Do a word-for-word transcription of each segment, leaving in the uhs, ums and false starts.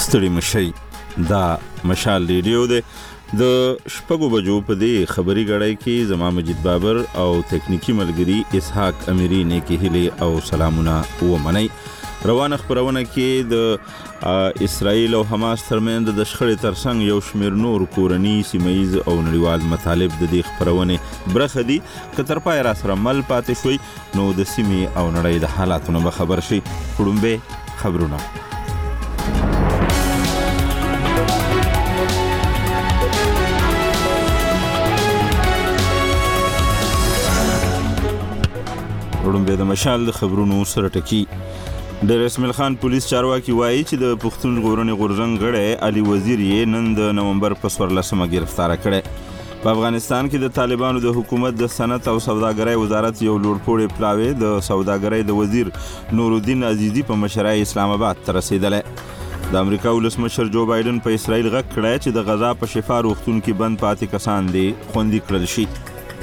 ستړي مشي. دا مشال ریډیو دی. د شپږو بجو په دې خبري غړای کې زما مجید بابر او تکنیکی ملګری اسحاق امیری نیکی هیله او سلامونه ومنئ. روانه خبرونه کې د اسرائیل او حماس ترمنځ د شخړې ترڅنګ یو شمېر نور کورني سیمایي او نړیوال مطالب د دې خبرونه برخه دي. که تر پای را سره مل پاتې شوي نو د سیمې او نړۍ د حالاتونو به خبر شي. وړاندې خبرونه وړاندې د مشال د خبرونو سره ټکی. د رسمل خان پولیس چارواکي وایي چې د پښتون ژغورنې غورځنګ غړی علي وزیر یې نن د نومبر په څوارلسمه گرفتار کړی. په افغانستان کې د طالبانو د حکومت د صنعت او سوداګرۍ وزارت یو لوړپوړی پلاوی د سوداګرۍ د وزیر نورالدین عزیزي په مشرۍ اسلام آباد ته رسیدلی. د امریکا ولسمشر جو بایدن په اسرائیل غږ کړی چې د غزا په شفا روغتون کې بند پاتې کسان دي خوندي کړل شي.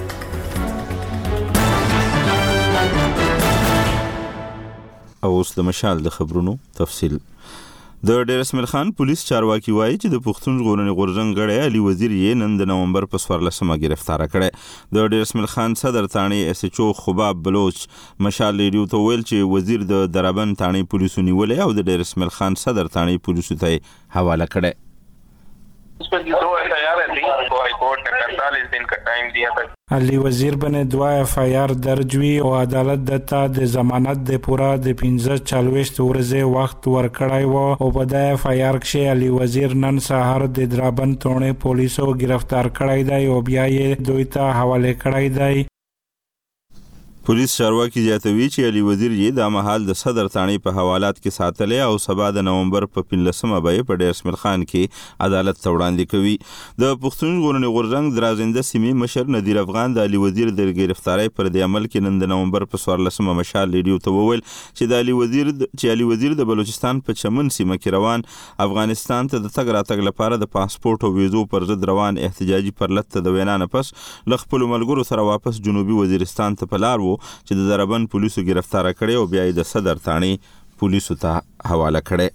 او اوس د مشال د خبرونو تفصیل. د ډیر اسماعیل خان پولیس چارواکي وایي چې د پښتون ژغورنې غورځنګ غړی علي وزیر یې نن د نومبر په څوارلسمه گرفتار کړی. د ډیر اسماعیل خان صدر تاڼې اس ایچ او خباب بلوچ مشال ریډیو ته ویل چې وزیر د درابند تاڼې پولیسو نیولې او د ډیر اسماعیل خان صدر تاڼې پولیسو ته حواله کړی. اس پر دو ایف آئی آر تھی تو ہائی کورٹ نے پینتالیس دن کا ٹائم دیا تھا. علي وزیر باندې دوه ایف آئی آر درج وی او عدالت دته د ضمانت د پورا د پنځه چالويشت ورځې وخت ورکړای وو او په د ایف آئی آر کې علي وزیر نن سهار د درابند تونې پولیسو گرفتار کړای دی او بیا یې دوی ته حواله کړای دی. پولیس چارواکي زیاتوي چې علي وزیر یې د مهال د صدر تاڼې په حوالات کې ساتلی او سبا د نومبر په پنځلسمه به په ډیر اسماعیل خان کې عدالت ته وړاندې کوي. د پښتون ژغورنې غورځنګ درازنده سیمې مشر نذیر افغان د علي وزیر د گرفتارۍ پر د عمل کې نن د نومبر په څوارلسمه مشال ریډیو ته وویل چې د علي وزیر چې علي وزیر د بلوچستان په چمن سیمه کې روان افغانستان ته د تګ راتګ لپاره د پاسپورت او ویزو پر ضد روان احتجاجي پرلط ته د وینا نه پس له خپلو ملګرو سره واپس جنوبي وزیرستان ته په لار و چې د درابند پولیسو گرفتار کړي او بیا د صدر تاڼې پولیسو ته حواله کړي.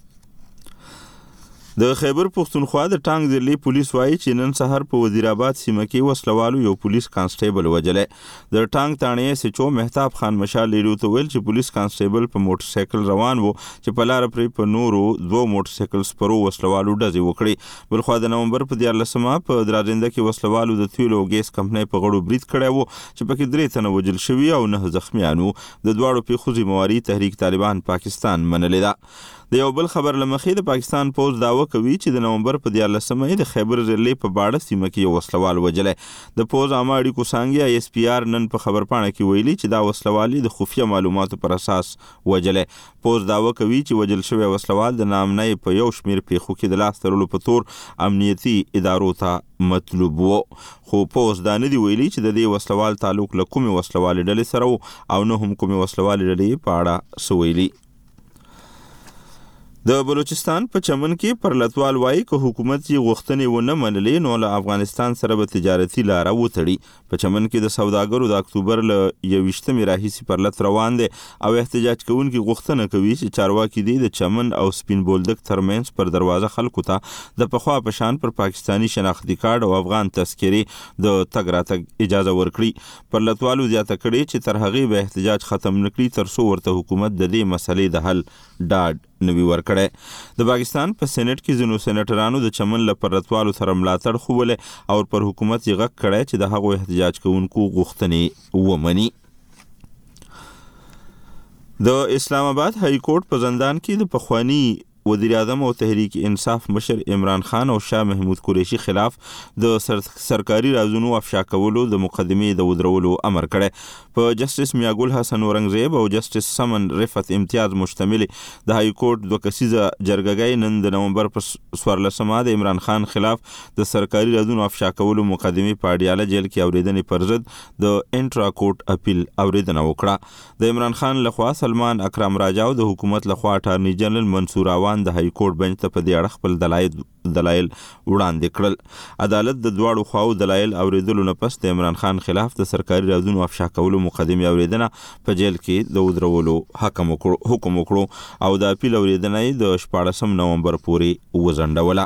د خیبر پښتونخوا د ټانګ ضلعي پولیس وایي چې نن سهار په وزیر آباد سیمه کې وسلوالو یو پولیس کانسټیبل وجلی. د ټانګ تاڼې اس ایچ او مهتاب خان مشال ریډیو ته ویل چې پولیس کانسټیبل په موټر سایکل روان وو چې په لاره پرې په نورو دوه موټر سایکل سپرو وسلوالو ډزې وکړي. بلخوا د نومبر په دیارلسمه په درازنده کې وسلوالو د تیلو او ګیس کمپنۍ په غړو برید کړی وو چې پکې درې تنه وژل شوي او نه زخمیان وو. د دواړو پیښو ذمواري تحریک طالبان پاکستان منلې ده. د یو بل خبر لمخې د پاکستان پوز داوا کوي چې د نومبر په دیارلسمه د خیبر ضلع په باړه سیمه کې یو وسلوال وجلی. د پوز عامه اړیکو څانګې آی اس پی آر نن په خبرپاڼه کې ویلي چې دا وسلوال د خفیه معلوماتو پر اساس وجلی. پوز داوا کوي چې وجل شوی وسلوال د نامنۍ په یو شمېر پیښو کې د لاس تړلو په تور امنیتي ادارو ته مطلوب وو. خو پوز دا نه دی ویلي چې د دې وسلوال تعلق له کومې وسلوالې ډلې سره و او نه هم کومې وسلوالې ډلې په اړه څه ویلي. د بلوچستان په چمن کې پرلتوال وایي که حکومت یې غوښتنې ونه منلې نو له افغانستان سره به تجارتي لاره وتړي. په چمن کې د سوداګرو د اکتوبر له یویشتمې راهیسې پرلت روان دی او احتجاج کوونکي غوښتنه کوي چې چارواکي دي د چمن او سپین بولدک ترمنځ پر دروازه خلکو ته د پخوا په شان پر پاکستاني شناختی کارت او افغان تذکرې د تګ راتګ اجازه ورکړي. پرلتوالو زیاته کړې چې تر هغې به احتجاج ختم نکړي تر څو ورته حکومت د دې مسلې د حل ډاډ نوی ورکړی. د پاکستان په سېنات کې ځینو سېنیټرانو د چمن له پرلتوالو سره ملاتړ ښوولی او پر حکومت یې غږ کړی چې د هغو احتجاج کوونکو غوښتنې ومني. د اسلام آباد های کورټ په زندان کې د پخواني وزیر اعظم او تحریک انصاف مشر عمران خان او شاه محمود قریشي خلاف د سر سرکاري رازونو افشا کولو د مقدمې د ودرولو امر کړی. په جسټس میاګل حسن اورنګزیب او جسټس سمن رفعت امتیاز مشتمل د های کورټ دوه کسیزه جرګه نن د نومبر په څوارلسمه د عمران خان خلاف د سرکاري رازونو افشا کولو مقدمې په اډیاله جیل کې اوریدنې پر ضد د انټرا کورټ اپیل اوریدنه وکړه. د عمران خان لخوا سلمان اکرم راجا او د حکومت لخوا اټارنی جنرال منصور عوان روان د های کورټ بنچ ته په دې اړه خپل دلایل دلایل وړاندې کړل. عدالت د دواړو خواو دلایل اوریدلو نه پس د عمران خان خلاف د سرکاري رازونو افشا کولو مقدمه اوریدنه په جیل کې د ودرولو حکم وکړو حکم وکړو او د اپیل اوریدنه د شپاړسم نومبر پورې وځنډوله.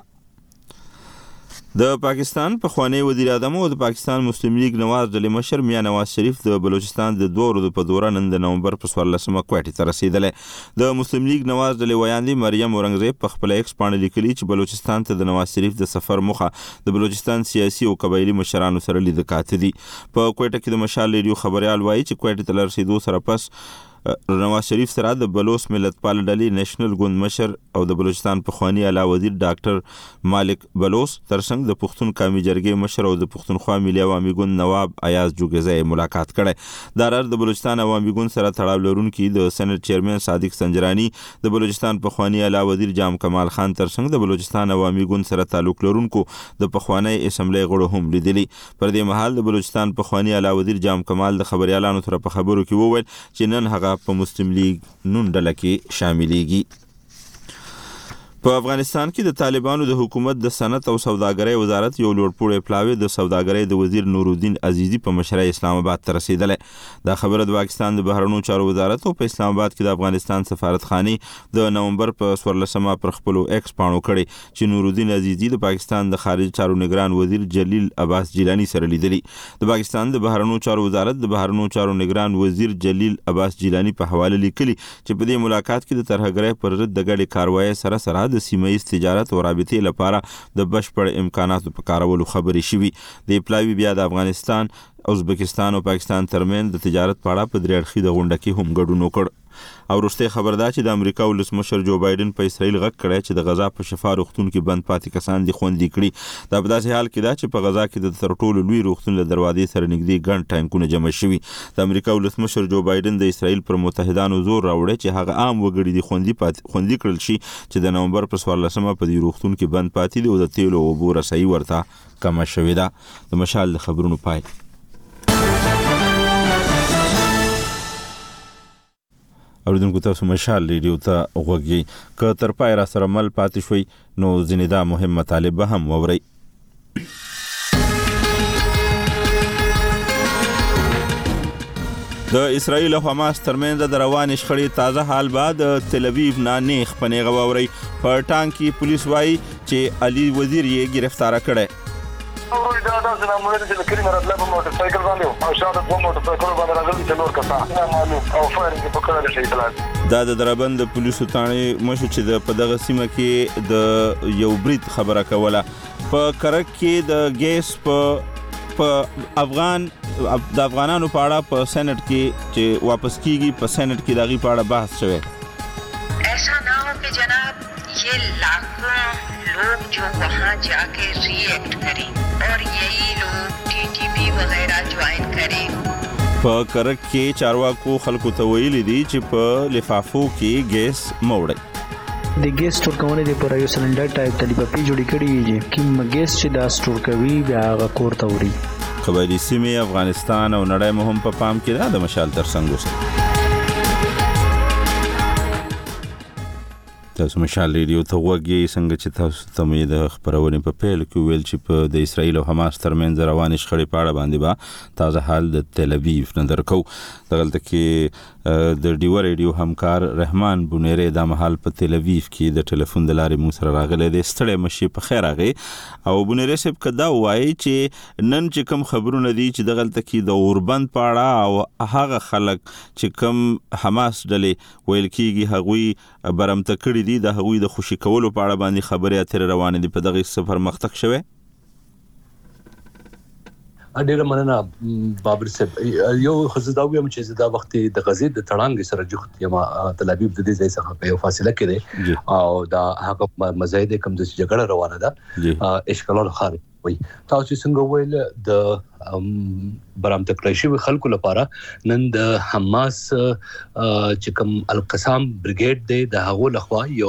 د پاکستان پخوانی وزیر اعظم او د پاکستان مسلم لیگ نواز ډلې مشر میاں نواز شریف د بلوچستان د دوه ورځو په دوره نن د نومبر په څوارلسمه کوټې ته رسیدلی. د مسلم لیگ نواز ډلې ویاندې مریم اورنګزیب په خپل ایکس باندې لیکلي چې بلوچستان ته د نواز شریف د سفر موخه د بلوچستان سیاسي او قبایلی مشرانو سره لید کاته دي. په کوټه کې د مشال ریډیو خبريال وایي چې کوټه ته رسیدو سره پس نواز شریف سره د بلوچ ملت پال ډلې نېشنل ګوند مشر او د بلوچستان پخوانی اعلی وزیر ډاکټر مالک بلوچ ترڅنګ د پښتون قومي جرګې مشر او د پښتونخوا ملي عوامي ګوند نواب ایاز جوګزی ملاقات کړي. د رر د بلوچستان عوامي ګوند سره تړاو لرونکي د سېنات چیرمن صادق سنجرانی د بلوچستان پخوانی اعلی وزیر جام کمال خان ترڅنګ د بلوچستان عوامي ګوند سره تعلق لرونکو د پخوانی اسمبلی غړو هم لیدلي. پر دې مهال د بلوچستان پخوانی اعلی وزیر جام کمال د خبريالانو سره په خبرو کې وویل چې نن هغه په مسلم لیگ نون ډله کې شاملېږي. په افغانستان کې د طالبانو د حکومت د صنعت او سوداګرۍ وزارت یو لوړپوړی پلاوی د سوداګرۍ د وزیر نورالدین عزیزی په مشرۍ اسلام آباد ته رسیدلی. دا خبره د پاکستان د بهرنیو چارو وزارت او په اسلام آباد کې د افغانستان سفارتخانې د نومبر په څوارلسمه پر خپلو ایکس پاڼو کړي چې نورالدین عزیزی د پاکستان د خارجي چارو نگران وزیر جلیل عباس جیلانی سره لیدلی. د پاکستان د بهرنیو چارو وزارت د بهرنیو چارو نگران وزیر جلیل عباس جیلانی په حواله لیکلي چې په دې ملاقات کې د ترهګرۍ پر ضد د ګډې کاروایۍ سره سره د سیمه ایز تجارت او رابطې لپاره د بشپړ امکاناتو په کارولو خبرې شوي. د پلاوی بیا د افغانستان، ازبکستان او پاکستان ترمن د تجارت په اړه په درې اړخیزه غونډه کې هم ګډون وکړ. او وروسته خبر ده چې د امریکا ولسمشر جو بایدن په اسرائیل غږ کړی چې د غزا په شفا روغتون کې بند پاتې کسان دي خوندي کړي. دا په داسې حال کې ده چې په غزا کې د تر ټولو لوی روغتون له دروازې سره نږدې ګڼ ټانکونه جمع شوي. د امریکا ولسمشر جو بایدن د اسرائیل پر متحدانو زور راوړی چې هغه عام وګړي دي خوندي پاتې خوندي کړل شي چې د نومبر په څوارلسمه په دې روغتون کې بند پاتې دي او د تیلو او اوبو رسایي ورته کمه شوې ده. د مشال د خبرونو پای. اوریدونکو تاسو مشال ریډیو ته غوږی که تر پای را سره مل پاتې شوي نو ځینې دا مهم مطالب به هم واورئ. د اسرائیل او حماس ترمنځ د روانې شخړې تازه حال بعد تل ابیب نه نیخ پنیغه واورئ. په ټانک کې پولیس وایي چې علي وزیر یې گرفتار کړی. او دا دا چې موږ د کلمه راتله په موټر سایکل باندې او شاته په موټر سایکل باندې راغلي چې نور کسان معلوم او فایرینګ په کړه شي اطلاع. دا د دربند پولیسو تاڼې مشو چې د په دغه سیمه کې د یو برید خبره کوله. په کرک کې د ګیس په په افغان د افغانانو په اړه په سېنات کې چې واپس کیږي په سېنات کې دغه په اړه بحث شوی. ایسا نہ ہو کہ جناب یہ لاکھوں لوگ جو وہاں جا کے ری ایکٹ کریں اور یہی لوگ ٹی ٹی پی وغیرہ جوائن کریں. په کرک کې چارواکو خلکو ته ویلي دي چې په لفافو کې ګیس موړي. د ګیس سٹور کوونه د پر یو سلندر ټایپ د لپپی جوړی کړی چې کوم ګیس چې دا سٹور کوي بیا هغه کور ته وړي. قبایلی سیمې افغانستان او نړۍ مهم په پام کې ده. د مشال ترڅنګ اوسه تاسو مشال ریډیو ته غوږی څنګه چې تاسو ته مې د خبرونې په پیل کې ویل چې په د اسرائیل او حماس ترمنځ روانې شخړې په اړه باندې با تازه حال د تل ابیب نه درکو. دغلته کې د ډیو ریډیو همکار رحمان بونیری د مهال په تل ابیب کې د ټلیفون د لارې مو سره راغلی دی. ستړی مشي په خیر راغی او بونیری صاحب کدا وایي چې نن چې کوم خبرونه دي چې دغلته کې د اوربند په اړه او هغه خلک چې کوم حماس ډلې ویل کېږي هغوی برمته کړي دي د هغوی د خوشي کولو په اړه باندې خبرې اترې روانې دي. په دغه سفر مختق شوی. ډیره مننه بابر صاحب. یو خزدا ویم چې دا وخت د غزې د تړانګ سره جوخت یم تل ابیب د دې ځای څخه په یو فاصله کې دی او دا هغه مزاید کم د جګړه روانه ده اشکالات خارج وي. تاسو څنګه ویل د برام تکړه شوی خلکو لپاره نن د حماس چې کوم القسام بریګیډ دی د هغو لخوا یو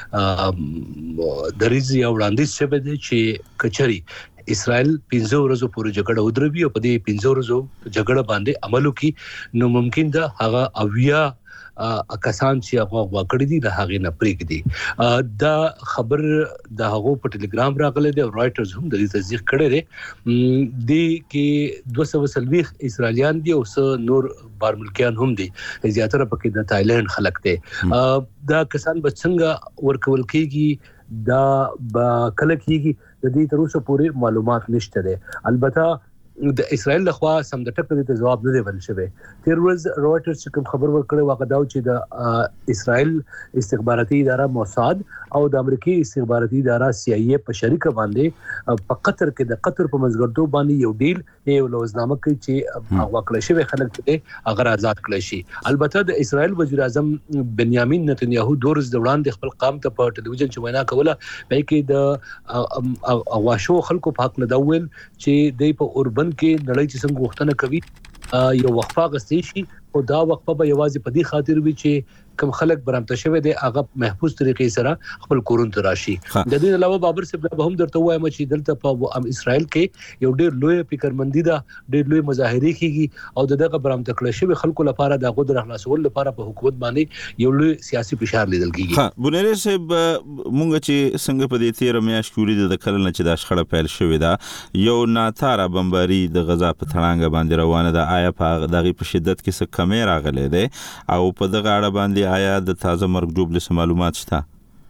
دریزي او وړاندیز شوی دی چې کچري اسرائیل پنځه ورځې پورې جګړه ودروي او په دې پنځه ورځې جګړه باندې عمل وکړي نو ممکن ده هغه اویا کسان چې هغه واکړی دي د هغه نه پریک دي دا خبر د هغه په ټلګرام راغله دی او رائټرز هم د دې تصدیق کړی دی د کې دوه سوه وسلويخ اسرائیلیان دي او نور بارملکیان هم دي زیاتره پکې د تایلند خلک دي دا کسان به څنګه ورکول کیږي دا با کله کیږي د دې تر اوسه پورې معلومات نشته ده البته د اسرائیل لخوا سم د ټکر ته جواب نه دی ول شوی تیر ورځ رويټرز چې کوم خبر ورکړی واغ داو چې د اسرائیل استخباراتي اداره موساد او د امریکای استخباراتي اداره سی آی ای په شریک باندې په قطر کې د قطر په منځګړتوب باندې یو ډیل یو لوزنامه کوي چې هغه کله شوی خلک ته اگر آزاد کړي شي البته د اسرائیل وزیر اعظم بنیامین نتنیاهو دورز دوران د خپل قام ته په ټلویزیون چې وینا کوله په کې د اواشو خلکو په حق نه داول چې د په اوربن کې نړۍ چې څنګه غوښتنه کوي یو وقفه غستې شي او دا وقفه به یوازې په دې خاطر وي چې کوم خلک برامته شوی دی هغه محفوظ طریقې سره خپل کورون ته راشي د دې علاوه بابر صاحب به هم درته وایم چې دلته په اسرائیل کې یو ډېر لوی فکرمندي ده ډېر لوی مظاهره کیږي او دغه برامته کړی شوی خلکو لپاره د غوډ خلاصول لپاره په حکومت باندې یو لوی سیاسي فشار لیدل کیږي ها بونری صاحب مونږ چې څنګه په دې تیر میاشت کې د کله نه چې د شخړه پیل شوې ده یو ناتاره بمباري د غزا په تړانګ باندې روانه ده آیا په دغه په شدت کې څه کمی راغلی دی او په دغه اړه باندې آیا د تازه مرګ ډوبله معلومات شته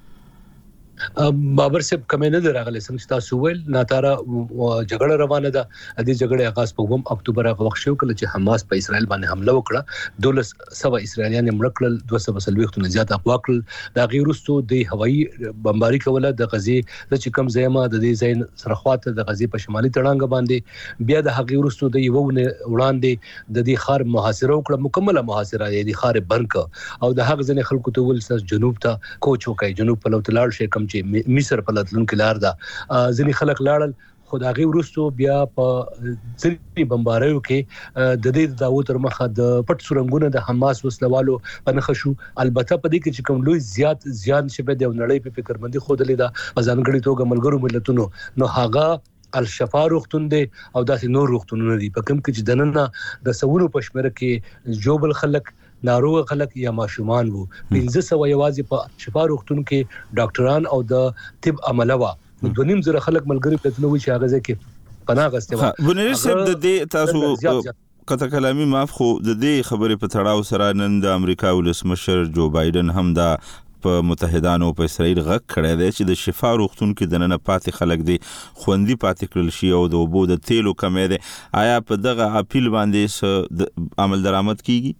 بابر صاحب کومه نه راغله څنګه تاسو ویل ناتاره جګړه روانه ده د دې جګړې آغاز په اووم اکتوبر هغه وخت شو کله چې حماس په اسرائیل باندې حمله وکړه دولس سوه اسرائیلیان مړ کړل دوه سوه وسلويخ نه زیات اقوا کړل دا غیرستو د هوایي بمباري کوله د غزي د چې کم زیمه د دې زین سرخواته د غزي په شمالي تړانګ باندې بیا د هغه غیرستو د یو وړاندې د دې خار محاصره وکړه مکمله محاصره د خار برک او د هغه ځنې خلکو ته ول سر جنوب ته کوچ وکای جنوب په لوت لاړ شي کم چې مصر په لاتلون کې لار ده ځنی خلک لاړل خدایي ورستو بیا په ځری بمباریو کې د دې داو تر مخه د پټ سورنګونه د حماس وسلوالو پنخ شو البته په دې کې چې کوم لوی زیات زیان شبه د نړۍ په فکرمندي خود لیدا ځانګړي توګه ملګرو ملتونو نو هغه الشفا روغتون دی او داسې نور روغتونونه دي په کوم کې چې دننه د سوونو پښمره کې جوبل خلک ناروغ خلک یا ماشومان وو پنځه سوه یوازې په شفا روغتون کې ډاکټران او د طب عمله وا دوه نیم زره خلک ملګری پدنه وي چې هغه ځکه پناه غسته وا بنری صاحب د دې تاسو کته کلامي معاف خو د دې خبرې په تړاو سره نن د امریکا ولسمشر جو بایدن هم دا په متحدانو په اسرائیل غږ کړی دی چې د شفا روغتون کې د نن پاتې خلک دي خوندي پاتې کړل شي او د اوبو د تیلو کمی دی آیا په دغه اپیل باندې عمل درآمد کیږي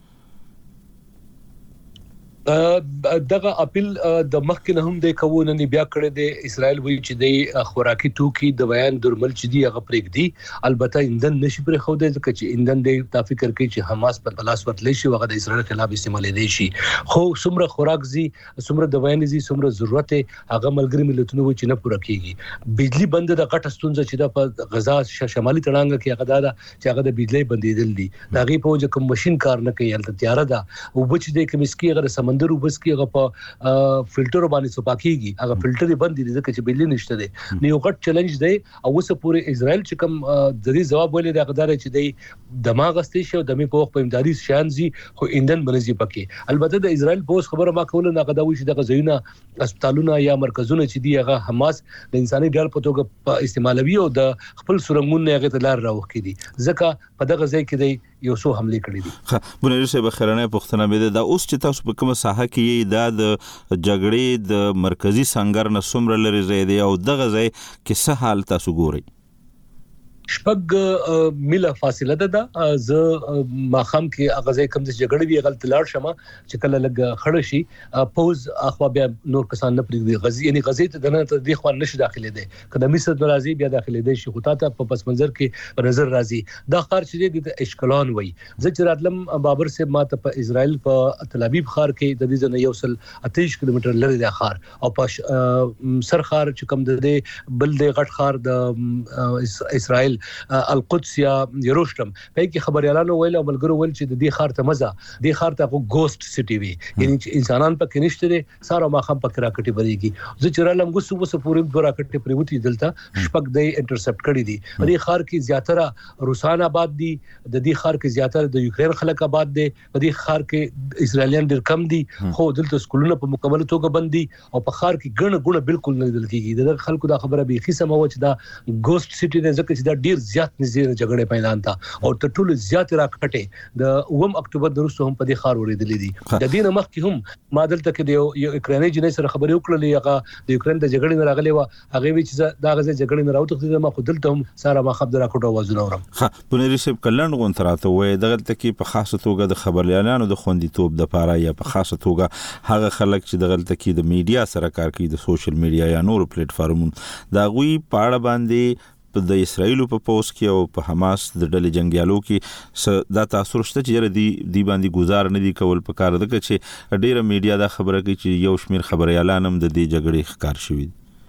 دغه اپیل د مخکې هم د کوونه نه بیا کړی دی اسرائیل وی چې د خوراکي توکي د بیان درمل چې دی هغه پرېګ دی البته ایندن نشي پرې خو د ځکه چې ایندن د تا فکر کوي چې حماس په بلاس ورتلی شي هغه د اسرائیل خلاف استعمال دی شي خو څومره خوراک زی څومره د بیان زی څومره ضرورت هغه ملګری ملتونو وی چې نه پوره کیږي بجلی بند د غټ ستونزه چې د په غزا شمالي تړانګ کې هغه دا چې هغه د بجلی بندیدل دي دا غي په وجه کوم ماشين کار نه کوي البته تیار ده او بچ د کمیسکی غره سمندر وبس کې هغه په فلټر باندې صفاکیږي هغه فلټر بند دي ځکه چې بجلی نشته دي نو یو غټ چیلنج دی او اوس پورې اسرائیل چې کوم د دې جواب ولې د غدار چې دی دماغ استې شو د می په وخت په امدادي شانزي خو ایندن بنځي پکې البته د اسرائیل پوس خبره ما کوله نه غداوي چې د غزوینه هسپتالونه یا مرکزونه چې دی هغه حماس د انساني ډول په توګه استعمالوي او د خپل سرنګونه هغه تلار راوخی دي ځکه په دغه ځای کې دی یو څو حمله کړې دي بنری صاحب خیرانه پښتنه به دا اوس چې تاسو په کومه ساحه کې دا د جګړې د مرکزی سنگر نه سمره لري زیاده او دغه ځای کې څه حال تاسو ګورئ شپږ میله فاصله ده ز ماخام کې اغازې کم د جګړې وی غلط لاړ شمه چې کله لګ خړ شي پوز اخوا بیا نور کسان نه پرېږدي غزي یعنی غزي ته دنه ته د خو نشي داخلي دي کله مصر درازي بیا داخلي دي شي خطا ته په پس منظر کې په نظر راځي دا خار چې د اشکلان وای زه راتلم بابر سے ماته په اسرائیل په تل ابیب خار کې د دې نه یو سل اتهش کیلومتر لري د خار او په سر خار چې کم د بل د غټ خار د اسرائیل القدس یا یروشلم په کې خبريالانو ویل او ملګرو ویل چې د دې خار ته مزه د خار ته ګوست سټي وي یعنی انسانان په کې نشته دي ساره ما خام په راکټي بریږي زه چرالم غوسو وسه پورې د راکټي پریوتی دلته شپږ دی انټرسپټ کړی دي دې خار کې زیاتره روسان آباد دي د دې خار کې زیاتره د یوکرين خلک آباد دي په دې خار کې اسرائیلیان ډېر کم دي خو دلته سکولونه په مکمل توګه بند دي او په خار کې ګڼ ګڼ بالکل نه لیدل کیږي د خلکو دا خبره به خي سمو چې دا ګوست سټي نه ځکه چې دا ډیر زیات نږدې جګړه پیلان تا او تر ټولو زیات راکټه د اوم اکتوبر دروسته هم په دې خار ورېدلې دي د دې مخ کې هم ما دلته کې د یوکراني جنې سره خبرې وکړلې هغه د یوکرين د جګړې نه راغلي و هغه وی چې دا غزه جګړې نه راوتخته ما خو دلته هم ساره ما خبر راکټه وازونه ورم ها بنيري سب کلن غون تراته وې دغه تکي په خاصه توګه د خبريالانو د خوندیتوب د پاره یا په خاصه توګه هغه خلک چې دغه تکي د میډیا سره کار کوي د سوشل میډیا یا نور پلیټ فارمونو دا غوي پاړه باندې په د اسرایل په پوس کې او په حماس د ډلې جنگیالو کې دا تاثیر شته چې دی دی باندې گزار نه دی کول په کار دغه چې ډیره میډیا دا خبره کوي چې یو شمیر خبريالان هم د دې جګړې ښکار شوی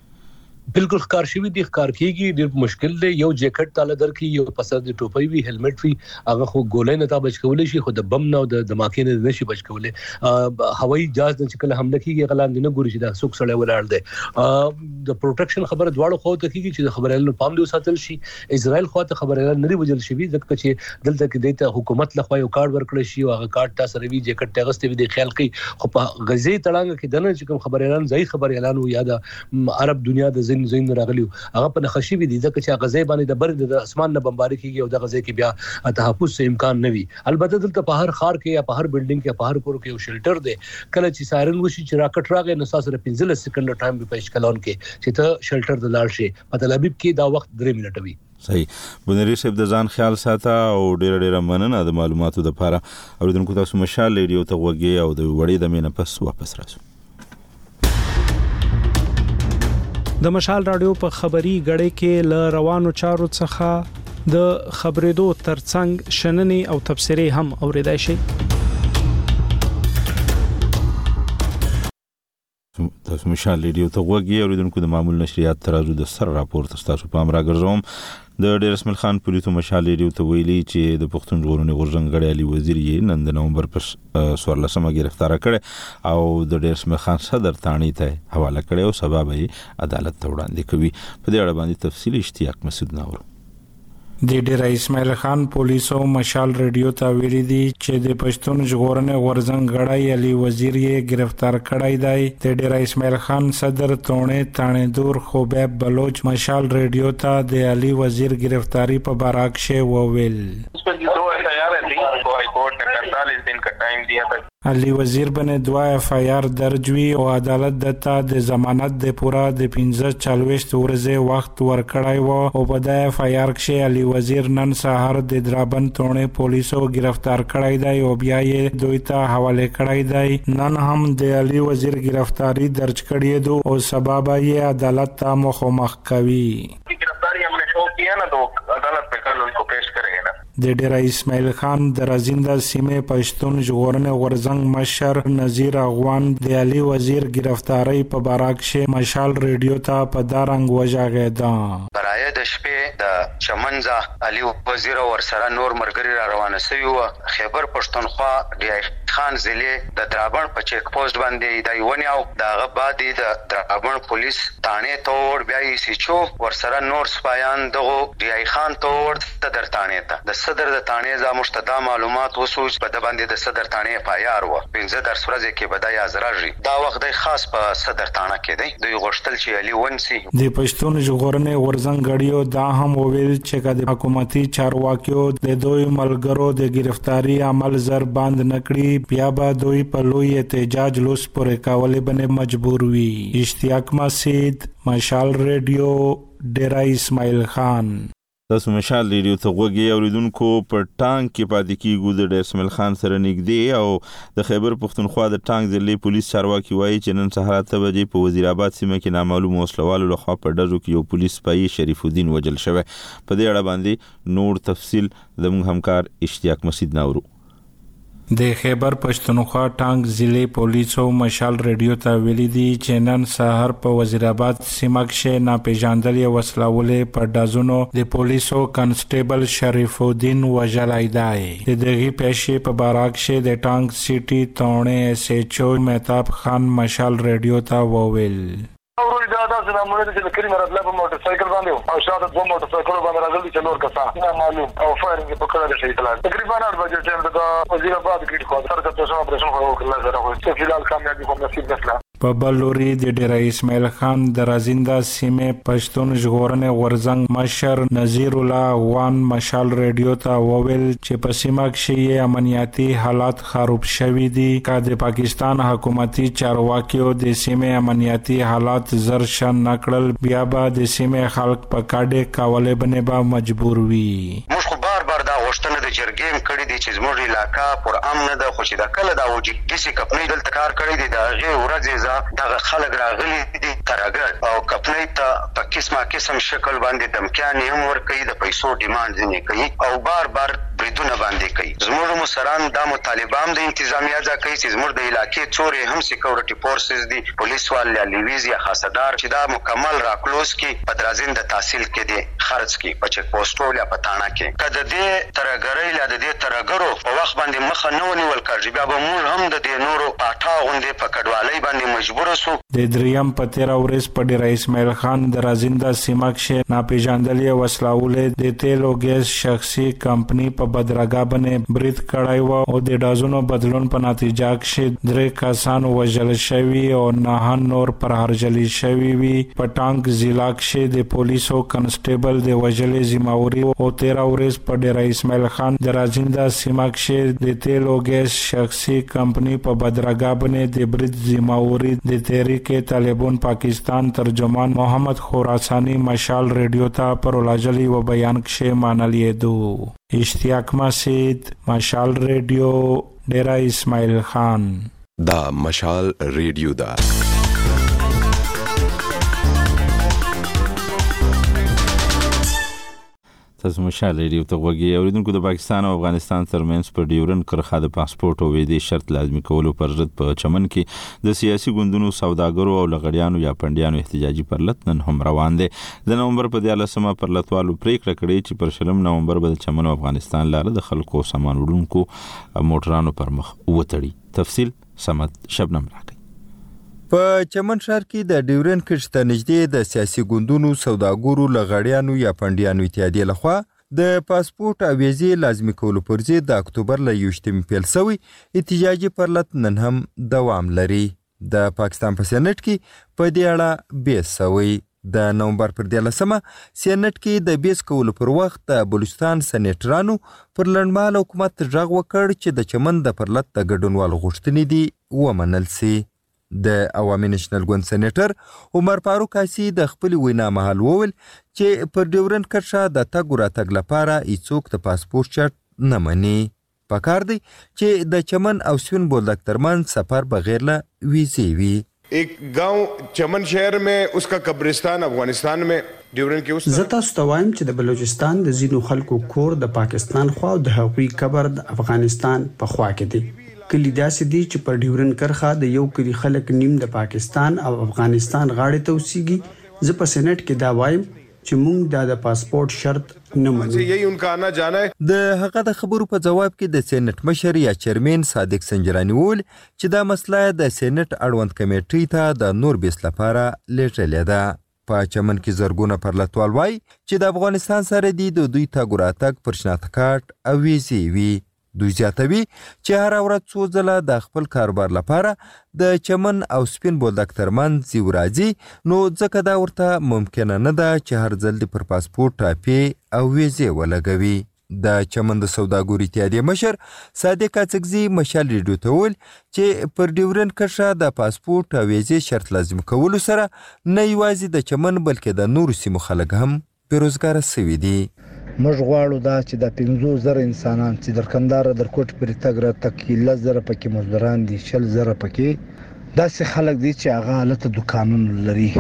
بالکل ښکار شوی دي ښکار کیږي ډیر مشکل دی یو جیکټ تعالی درکې یو پسر د ټوپۍ وی هلمټ وی هغه خو ګولې نه تا بچ کولې شي خو د بم نه او د دماکې نه نشي بچ کولې هوایي جهاز د چکل حمله کیږي غلان نه ګوري چې دا څوک سره ولاړ دی د پروټیکشن خبره دواړو خو ته کیږي چې د خبريالانو پام دی وساتل شي اسرائیل خو ته خبريالان نه وجل شي ځکه چې دلته کې دیته حکومت لخوا یو کارت ورکړی شي او هغه کارت تاسو روي جیکټ تغسته وي د خیال کوي خو په غزي تړانګ کې دنه چې کوم خبريالان ځای خبريالانو یا د عرب دنیا د زین زین راغلی هغه په نخښي وي دي ځکه چې غزې باندې د بر د اسمان نه بمباري کیږي او د غزې کې بیا تحفظ څه امکان نه وي البته دلته په هر خار کې یا په هر بلډینګ کې په هر کور کې یو شیلټر دی کله چې سایرن وشي چې راکټ راغی نو تاسو سره پنځه سکند ټایم په اشکالون کې چې ته شیلټر د لاړ شي په تل ابیب کې دا وخت درې منټه وي صحیح بنيري صاحب د ځان خیال ساته او ډیر ډیر مننه د معلوماتو لپاره اوریدونکو تاسو مشال ریډیو ته وګورئ او د وړې د مینه پس واپس راځو د مشال رادیو په خبري غړې کې ل روانو چارو څخه د خبرېدو ترڅنګ شننې او تفسیرې هم اوریدای شي تاسو مشال ریډیو ته وګورئ اوریدونکو د معمول نشریات ترازو د سر راپور تاسو په امر راګرځوم د ډیر اسماعیل خان پولیسو مشال ریډیو ته ویلي چې د پښتون ژغورنې غورځنګ غړي علي وزیر یې نن د نومبر په سورلسمه گرفتار کړ او د ډیر اسماعیل خان صدر تانی ته حواله کړ او سبب یې عدالت ته وړاندې کوي په دې اړه باندې تفصیلی اشتیاق مسعود ناور د ډیر اسماعیل خان پولیسو مشال ریډیو ته ویلي دي چې د پښتون ژغورنې غورځنګ غړی علي وزیر یې گرفتار کړی دی د ډیر اسماعیل خان صدر تونه تانه دور خوبیب بلوچ مشال ریډیو ته د علي وزیر گرفتاری په باره کې وویل اس پر دو ایف آئی آر تھی تو ہائی کورٹ نے پینتالیس دن کا ٹائم دیا تھا علي وزیر باندې دوا اف آی آر درج وی او عدالت دته د ضمانت د پورا د پنځه چالويشت ورځې وخت ورکړای وو او په د اف آی آر کې علي وزیر نن سهار د درابن تونه پولیسو گرفتار کړای دی او بیا یې دوی ته حواله کړای دی نن هم د علي وزیر گرفتاری درج کړی دی او سبب یې عدالت ته مخامخ کوي گرفتاری ہم نے شو کیا نا تو عدالت میں کل ان کو پیش کریں گے نا د ډیر اسماعیل خان د رازنده سیمه پښتون ژغورنې غورځنګ مشر نذیر اغوان د علي وزیر گرفتاری په باره کې مشال ریډیو ته په دارنګ وژغېدا برای د شپې د چمنځه علي وزیر ور سره نور مرګري را روانه شوی و خیبر پښتونخوا د خان ضلع د درابن په چیک پوسټ باندې د یونیو دغه بعد د درابن پولیس تانه توړ بیا یې سچو ور سره نور سپایان دغه د خان توړ ته درتانه ته صدر د تانه ز مشتدا معلومات وسوس په د باندې د صدر تانه پایار و پنځه درس ورځې کې بدای ازراجي دا وخت د خاص په صدر تانه کې دی دوی غوښتل چې علي ونسي د پښتون ژغورنې غورځنګ غړیو دا هم وویل چې د حکومتي چارواکیو د دوی ملګرو د گرفتاری عمل زر باند نکړي بیا به دوی په لوی احتجاج لوس پورې کولې باندې مجبور وي اشتیاق مسعود مشال ریډیو ډیر اسماعیل خان تاسو مشال ریډیو ته وګورئ اوریدونکو په ټانک کې پاتې کیږي د ډیر اسماعیل خان سره نږدې او د خیبر پښتونخوا د ټانک ضلع پولیس چارواکي وایي چې نن سهار اته بجې په وزیر آباد سیمه کې نامعلوم وسلوالو لخوا په ډزو کې یو پولیس سپایي شریف الدین وجل شوی په دې اړه باندې نور تفصیل زموږ همکار اشتیاق مسعود ناورو د خیبر پښتونخوا ټانک ضلع پولیسو مشال ریډیو ته ویلي دي چې نن سهار په وزیر آباد سیمه کې ناپېژاندلې وسلهولې په ډازونو د پولیسو کنسټیبل شریف الدین وژلی دی. د دغې پیښې په باره کې د ټانک سیټي تونې ایس ایچ او مهتاب خان مشال ریډیو ته وویل. اوري دا داسې نامونه چې د کلي نه راتله په موټر سایکل باندې او شاته دوه موټر سایکلو باندې راغلي څلور کسان نه معلوم او فایرنګ په کړه د شي اطلاع تقریبا اټ بجې ټیم د وزیر آباد کې خو سره د پېښو اپریشن خو وکړل سره خو چې فلحال کامیابی کوم نصیب نشله. په بل لوري د ډیر اسماعیل خان د رازنده سیمه پښتون ژغورنې غورزنګ مشر نذیر الله وان مشال ریډیو ته وویل چې په سیمه کې امنیتي حالات خراب شوي دي چې د پاکستان حکومتي چارواکیو د سیمه امنیتي حالات زرشن نکړل بیا به د سیمه خلک په کاډه کاوله باندې به مجبور وي. موږ خو بار بار دا غوښتنه د جرګې کړې دي چې زموږ علاقہ پر امن ده خو چې دا کله دا وجي کیسې کپنې دلته کار کړی دي دا غي ورځ دغه خلک راغلي دي ترګر او کپنې ته په قسمه قسم شکل باندې دمکیانې هم ورکوي د پیسو ډیماند ځنې کوي او بار بار بریدونه باندې کوي. زموږ مشران دا مطالبه هم د انتظامیه ځا کوي چې زموږ د علاقې څورې هم سکیورټي فورسز دي پولیس وال یا لیویز یا خاصدار چې دا مکمل راکلوز کې په درازین د تحصیل کې دي خرڅ کې په چک پوسټو یا پټاڼه کې کده دې ترګرې لا د دې ترګرو په وخت باندې مخ نه ونیول کړي بیا به موږ هم د دې نورو پاټا غوندې په کډوالۍ باندې مجبور شو. د دریم په تیرا ورځ په ډیر اسماعیل خان د رازنده سیمه کې ناپېژاندلې وسلهولې د تیل او ګیس شخصي کمپنی په بدرګه باندې برید کړای و او د ډازونو بدلون په نتیجه کې درې کسان وژل شوي او نه نور پر هرجلی شوي وي. په ټانک ضلع کې د پولیسو کنسټیبل د وژلې ذمہواری او تیرا ورځ په ډیر اسماعیل خان د رازنده سیمه کې د تیل او ګیس شخصي کمپنی په بدرګه باندې د برید ذمہواری د تحریک طالبان پاکستان ترجمان محمد خراسانی مشال ریډیو ته پر ولاجلی و بیان کې مانلی دو. اشتیاق مسید مشال ریډیو ډیرا اسماعیل خان. دا مشال ریډیو دا تاسو مشال ریډیو ته غوږی اوریدونکو د پاکستان او افغانستان ترمنځ پر ډیورن کرخه د پاسپورت او ویزې شرط لازمي کولو پر ضد په چمن کې د سیاسي ګوندونو سوداګرو او لغړیانو یا پندیانو احتجاجي پرلط نن هم روان دي. د نومبر په دیارلسمه پرلطوالو پریکړه کړې چې پر شلم نومبر به د چمن او افغانستان لاره د خلکو سامان وړونکو موټرانو پر مخ وتړي. تفصیل سمت شبنم راکړي. په چمن ښار کې د ډیورن کرښې ته نږدې د سیاسي ګوندونو سوداګرو لغړیانو یا پندیانو اتحادیې لخوا د پاسپورت او ویزې لازمي کولو پر ضد د اکتوبر له یوشتمې پیل شوی احتجاجي پرلط نن هم دوام لري. د پاکستان په سینټ کې په دې اړه بحث شوی. د نومبر پر دیارلسمه سینټ کې د بحث کولو پر وخت د بلوچستان سینیټرانو پر لنډمهاله حکومت غږ وکړ چې د چمن د پرلط د ګډونوالو غوښتنې دي ومنل سي. د عوامي نېشنل ګوند سېنیټر عمر فاروق قاسي د خپل وینا مهال وویل چې پر ډیورن کرښه د تګ راتګ لپاره هیڅوک د پاسپورت شرط نه مني. پکار دی چې د چمن او سپین بولدک ترمنځ سفر بغیر له ویزې وي. ایک گاؤں چمن شہر میں اس کا قبرستان افغانستان میں ډیورن کې اوس زتا ستوایم چې د بلوچستان د زینو خلکو کور د پاکستان خوا او د هغوی قبر د افغانستان په خوا کې دی. کلی داسې دي چې پر ډیورن کرخه د یو کلی خلک نیم د پاکستان او افغانستان غاړې ته اوسېږي. زه په سېنټ کې دا وایم چې موږ د پاسپورت شرط نه منو. یہی ان کا آنا جانا ہے. د هغه د خبرو په جواب کې د سېنټ مشر یا چیرمن صادق سنجرانی وویل چې دا مسله د سېنټ اړوند کمیټې ته د نور بیس لپاره لیږلې ده. په چمن کې زرګونه پرلطوال وایي چې د افغانستان سره دی د دوی تګ راتګ پر شناخت کارت او ویزې وي. دوی زیاتوي چې هر ورځ څو ځله د خپل کاروبار لپاره د چمن او سپین بولدک ترمنځ یو راځي نو ځکه دا ورته ممکنه نه ده چې هر ځل پر پاسپورت ټاپې او ویزې ولګوي. د چمن د سوداګرو اتحادیې مشر صادق اڅکزي مشال ریډیو ته وویل چې پر ډیورن کرښه د پاسپورت او ویزې شرط لازم کولو سره نه یوازې د چمن بلکې د نورو سیمو خلک هم بیروزګاره سوي دي. موږ غواړو دا چې د پنځو زره انسانان چې در کندهار در کوټ پرې تګ راتګ کې لس زره پکې مزدوران دي شل زره پکې داسې خلک دي چې هغه هلته دوکانونه لري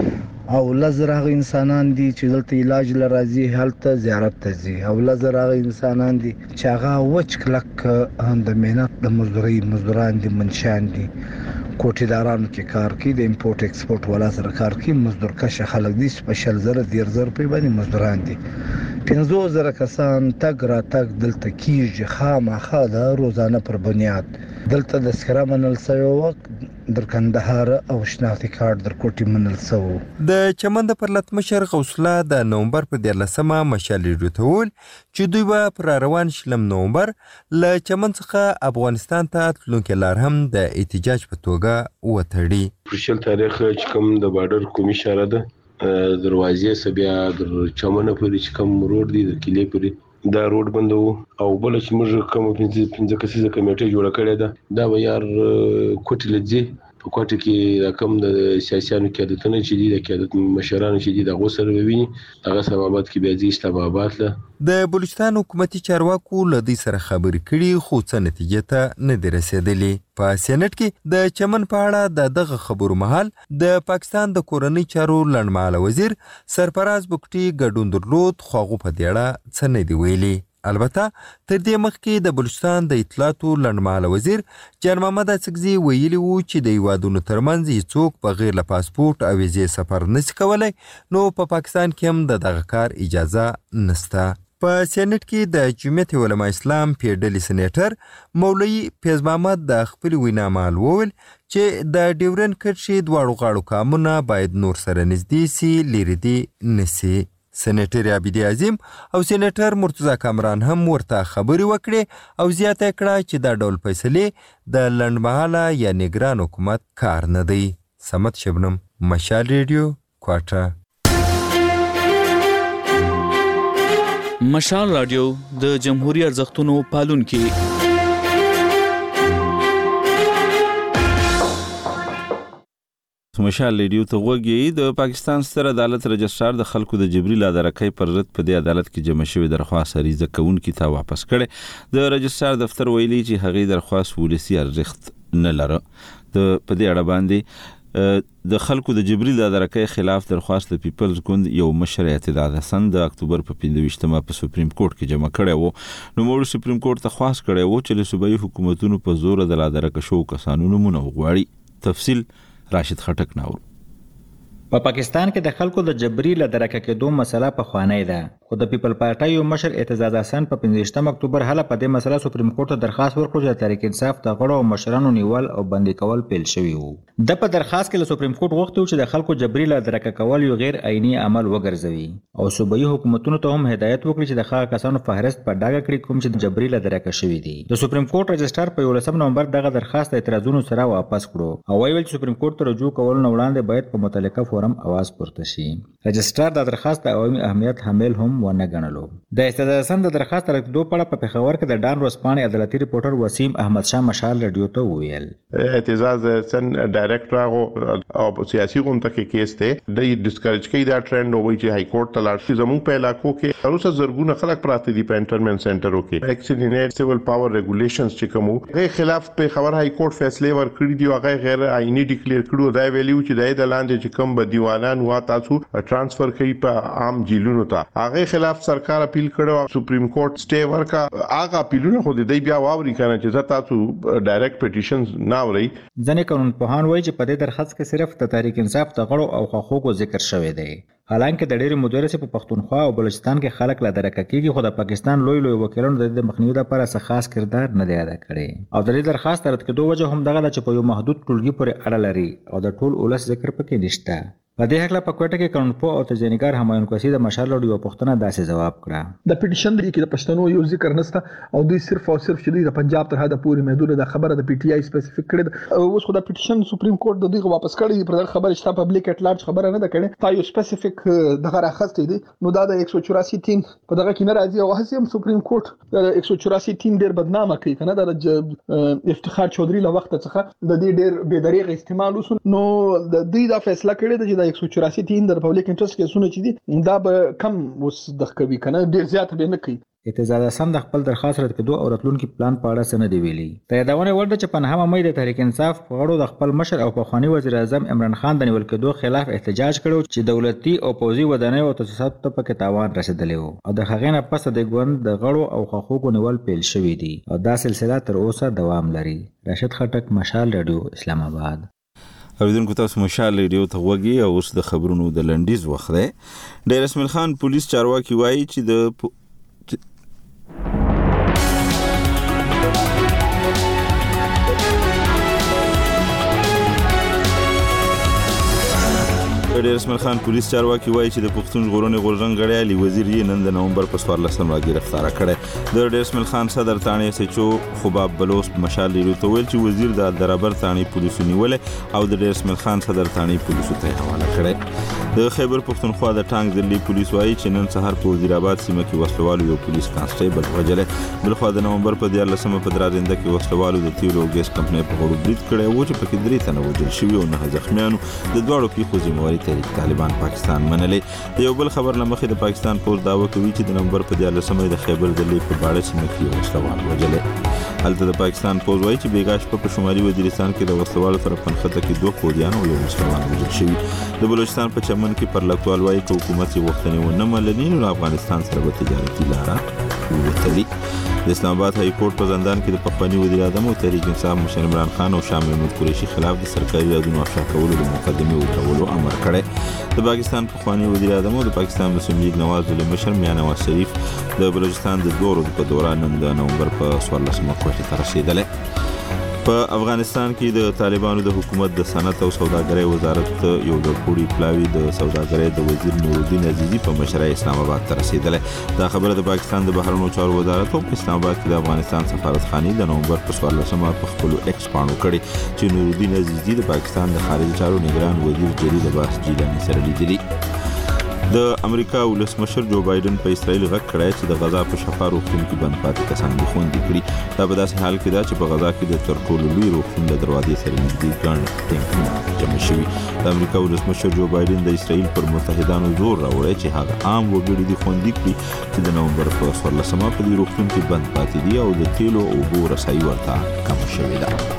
او لزر هغه انسانان دي چې دلته علاج لراځي هلته زیارت ته ځي او لزر هغه انسانان دي چې هغه وچ کلک د مهنت د مزدوري مزدوران دي منشان دي کوټیدارانو کې کار کوي د امپورټ ایکسپورټ ولا سره کار کوي مزدور کشه خلک دي سپیشل زره دیر زر په باندې مزدوران دي پنځه زره کسان تګ را تګ دلته کیږي خامخا د روزانه پر بنیاد دلته د سکرا منل سوی وخت در کندهار او شناختی کارت در کوټي منل سو د چمن د پرلطمشر غوث الله د نومبر په دیارلسمه مشال ریډیو چې دوی به پر روان شلم نومبر له چمن څخه افغانستان ته تلونکي لار هم د احتجاج په توګه وتړي پرشل تاریخ چې کوم د بارډر کومي اشاره ده دروازې سبیا در چمن پورې چې کوم روډ دی د کلی پورې دا روډ بندو او بل چې موږ کوم پنځه پنځه کسیزه کمیټه جوړه کړې ده دا به یار کوټی لځي په کوټی کې د کوم د سیاسيانو کې د تنه چې دي د قیادت مشرانو چې دي د غوسر وویني هغه سببات کې به ځي استبابات له د بلوچستان حکومتي چارواکو له دې سره خبرې کړي خو څه نتیجه ته نه دی رسیدلې په سېنات کې د چمن په اړه د دغه خبرو مهال د پاکستان د کورنۍ چارو لړمحاله وزیر سرفراز بوکټي ګډون درلود خو هغه په دې اړه څه نه دی ویلي البته تر دې مخکې د بلوچستان د اطلاعاتو لړمحاله وزیر جان محمد اڅکزي ویلي وو چې د هیوادونو ترمنځ هیڅوک بغیر له پاسپورټ او ویزې سفر نشي کولی نو په پاکستان کې هم د دغه کار اجازه نشته په سېنات کې د جمعیت علماء اسلام پیډلي سېنیټر مولوي فیض محمد د خپل وینا مال وویل چې د ډیورن کرښې دواړو غاړو کامونه باید نور سره نږدې سي لرې دي نشي سېنیټر عابدي عظیم او سېنیټر مرتضی کامران هم ورته خبرې وکړې او زیاته کړه چې دا ډول فیصلې د لنډمهاله یا نگران حکومت کار نه دی سمت شبنم مشال ریډیو کوټه مشال رادیو د جمهوریت ارزښتونو پالونکي مشال ریډیو ته وګورئ د پاکستان ستر عدالت رجسترار د خلکو د جبري لادرکۍ پر ضد په دې عدالت کې جمع شوی درخواست عریضه کوونکي ته واپس کړي د رجسترار دفتر ویلي چې هغه درخواست ولسی ارزښت نه لري د په دې اړه باندې د خلکو د جبري لادرکۍ خلاف درخواست د پیپلز ګوند یو مشر اعتداد حسن د اکتوبر په پنځه په سپریم کورټ کې جمع کړي وو نو موږ سپریم کورټ ته خواست کړي وو چې له صوبایي حکومتونو په زور د لادرکه شو کسانو نمونه وغواړي تفصیل راشد خټک ناور په پاکستان کې د خلکو د جبري لدرکه کېدو مسله په خوانی ده خو د پیپل پارټي یو مشر اعتزاز حسن په پنځه اکتوبر هله په دې مسله سپریم کورټ ته درخواست ورکړ چې تحریک انصاف د غړو او مشرانو نیول او بندي کول پیل شوی وو د په درخواست کې له سپریم کورټ غوښتل چې د خلکو جبري لدرکه کول یو غیر عیني عمل وګرځوي او صوبایي حکومتونو ته هم هدایت وکړي چې د خا کسانو فهرست په ډاګه کړي کوم چې جبري لدرکه شوی دي د سپریم کورټ رجسترار په یولسم نومبر دغه درخواست اعتراضونو سره واپس کړو او ویل چې سپریم کورټ ته رجوع کول نه وړاندې باید په متعلقه فورم اواز پورته شي رجسترار د درخواست د عوامي اهمیت حامل هم ونه ګڼلو د اعتزاز حسن د درخواست راتلو په اړه په پېښور کې د ډان ورځپاڼې عدالتي ریپورټر وسیم احمد شاه مشال رادیو ته وویل اعتزاز حسن ډایرکټر هغه او سیاسي غونډه کې کیس ته د ډیسکریج کوي دا ټرند وایي چې های کورټ ته لاړ شي زموږ په علاقو کې اوسه زرګونه خلک پراته دي په انټرمنټ سنټرو کې اکسیډنټ سیول پاور ریګولیشنز چې کوم غي خلاف په خبر های کورټ فیصله ورکړي دی هغه غیر عیني ډیکلیئر کړو دا ویلیو چې د لاندې چې کوم به دیوانان وا تاسو ټرانسفر کوي په عام جیلونو ته هغه خلاف سرکار اپیل کړو سپریم کورټ سټے ورکا هغه اپیلونه خو دې بیا واوري کنه چې تاسو ډایرکټ پټیشنز نه اوري ځنې قانون پوهان وایي چې په دې درخواست کې صرف د تحریک انصاف د غړو او حقوقو ذکر شوی دی حالانکه د ډېری مدرسې په پښتونخوا او بلوچستان کې خلک لا درکه کېږي خو د پاکستان لوی لوی وکیلانو د دې مخنیوي لپاره څه خاص کردار نه دی ادا کړی او د دې درخواست رد کېدو وجه هم دغه چې په یو محدود ټولګي پورې اړه لري او د ټول ولس ذکر پکې نشته په دې حق لا په کوټه کې قانونپوه او تجزیه‌نګار همایون کوسی د مشال لوړ پښتنه داسې جواب کړه د پټیشن دی کې د پښتنو یو ذکر نشته او دوی صرف او صرف چې د پنجاب تر حده پورې محدود د خبره د پی ټی آی سپیسیفیک کړي اوس خو د پټیشن سپریم کورټ د دې واپس کړي پر خبره شته پبلک اټ لارج خبره نه ده کړي تا یو سپیسیفیک دغه راخسته دي نو دا د ایک سو چوراسی تین په دغه کې نه راځي او هڅه هم سپریم کورټ د ایک سو چوراسی تین ډیر بدنامه کوي کنه د افتخار چودري له وخت څخه د دې ډیر بے دریغ استعمال وسو نو د دې دا فیصله کړې ده چې د ایک سو چوراسی تین د پبلک انټرست کیسونه چې دي دا به کم وس د کوي کنه ډیر زیات به نه کوي اعتزاز حسن د خپل درخواست رد کېدو او راتلونکي پلان په اړه څه نه دی ویلي. د یادونې وړ ده چې په نهمه مۍ د تحریک انصاف په غړو د خپل مشر او پخواني وزیر اعظم عمران خان د نیول کېدو خلاف احتجاج کړو چې دولتي او پوځي ودانیو او تاسیساتو ته پکې تاوان رسېدلی و او د هغې نه پس د ګوند د غړو او حقوقو نیول پیل شوي دي او دا سلسله تر اوسه دوام لري. راشد خټک، مشال رادیو، اسلام آباد. اوریدونکو تاسو مشال ریډیو ته وګورئ او اوس د خبرونو د لنډیز وخت دی. ډیر اسماعیل خان پولیس چارواکي وایي چې د ډیر اسماعیل خان پولیس چارواکي وایي چې د پښتون ژغورنې غورځنګ غړی علي وزیر یې نن د نومبر په څوارلسمه راګرفتاره کړی. د ډیر اسماعیل خان صدر تانې اس ایچ او خباب بلوچ مشال ریډیو ته ویل چې وزیر د درابر تانې پولیسو نیولې او د ډیر اسماعیل خان صدر تانې پولیسو ته حواله کړی. د خیبر پښتونخوا د ټانک دلی پولیس وایي چې نن سهار په وزیر آباد سیمه کې وسلوالو یو پولیس کانسټیبل وژلی. بلخوا د نومبر په دیارلسمه په درازنده کې وسلوالو د تیلو او ګیس کمپنۍ په غړو برید کړی و چې پکې درې تنه وژل شوي او نهه زخمیانو د دواړو پیښو ذمهواري تحریک طالبان پاکستان منلې. د یو بل خبر له مخې د پاکستان پولیس دعوه کوي چې د نومبر په دیارلسمه د خیبر دلی په باړه سیمه کې یو وسلوال وژلی. هلته د پاکستان پولیس وایي چې بیګا شپه په شمالي وزیرستان کې د وسلوالو سره پنخته کې دوه پولیان او یو وسلوال وژل شوي. د بلوچستان په چمن کې پر لکوال وایي چې حکومت یې غوښتنې ونه منلې نو افغانستان سره به تجارتي لاره ووتلي. د اسلام آباد های کورټ په زندان کې د پخواني وزیر اعظم او تحریک انصاف مشر عمران خان او شاه محمود قریشي خلاف د سرکاري رادونو افشا کولو د مقدمې ودرولو امر کړی. د پاکستان پخواني وزیر اعظم او د پاکستان مسلم لیگ نواز ولي مشر میاں نواز شریف د بلوچستان د دوه ورځو په دوران نن د نومبر په څوارلسمه کوټې ته رسېدلی. په افغانستان کې د طالبانو د حکومت د صنعت او سوداګرۍ وزارت یو لوړپوړي پلاوي د سوداګرۍ د وزیر نورالدین عزیزي په مشرۍ اسلام آباد ته رسېدلی. دا خبره د پاکستان د بهرنیو چارو وزارت په اسلام آباد کې د افغانستان سفارتخانې د نومبر په څوارلسمه په خپلو ایکس پاڼو کړې چې نورالدین عزیزي د پاکستان د خارجي چارو نگران وزیر جلیل عباس جیلاني سره لیدلي. د امریکا ولسمشر جو بایدن په اسرائیل غږ کړی چې د غزا په شفا روغتون کې بند پاتې کسان دي خوندي کړي. دا په داسې حال کې ده چې په غزا کې د تر ټولو لوی روغتون د دروازې سره نږدې ګڼ ټینکونه جمع شوي. د امریکا ولسمشر جو بایدن د اسرائیل پر متحدانو زور راوړی چې هغه عام وګړي دي خوندي کړي چې د نومبر په څوارلسمه په دې روغتون کې بند پاتې دي او د تیلو او اوبو رسایي ورته کمه شوې ده.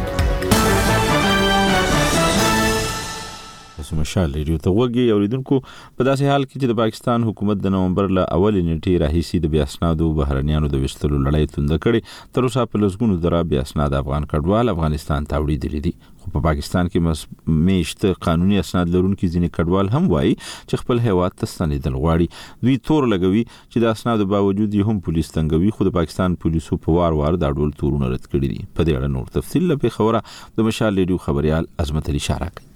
مشال ریډیو ته وګورئ. اوریدونکو په داسې حال کې چې د پاکستان حکومت د نومبر له اولې نیټې راهیسې د بې اسنادو بهرنیانو د ویشتلو لړۍ تونده کړې، تر اوسه په لسګونو زره بې اسناده افغان کډوال افغانستان ته وړي دي. خو په پاکستان کې میشته قانوني اسناد لرونکي ځینې کډوال هم وایي چې خپل هیواد ته ستنېدل غواړي. دوی تور لګوي چې د اسنادو باوجود یې هم پولیس تنګوي، خو د پاکستان پولیسو په وار وار دا ډول تورونه رد کړي دي. په دې اړه نور تفصیل له پېښوره د مشال ریډیو خبريال عظمت علي اشاره کوي.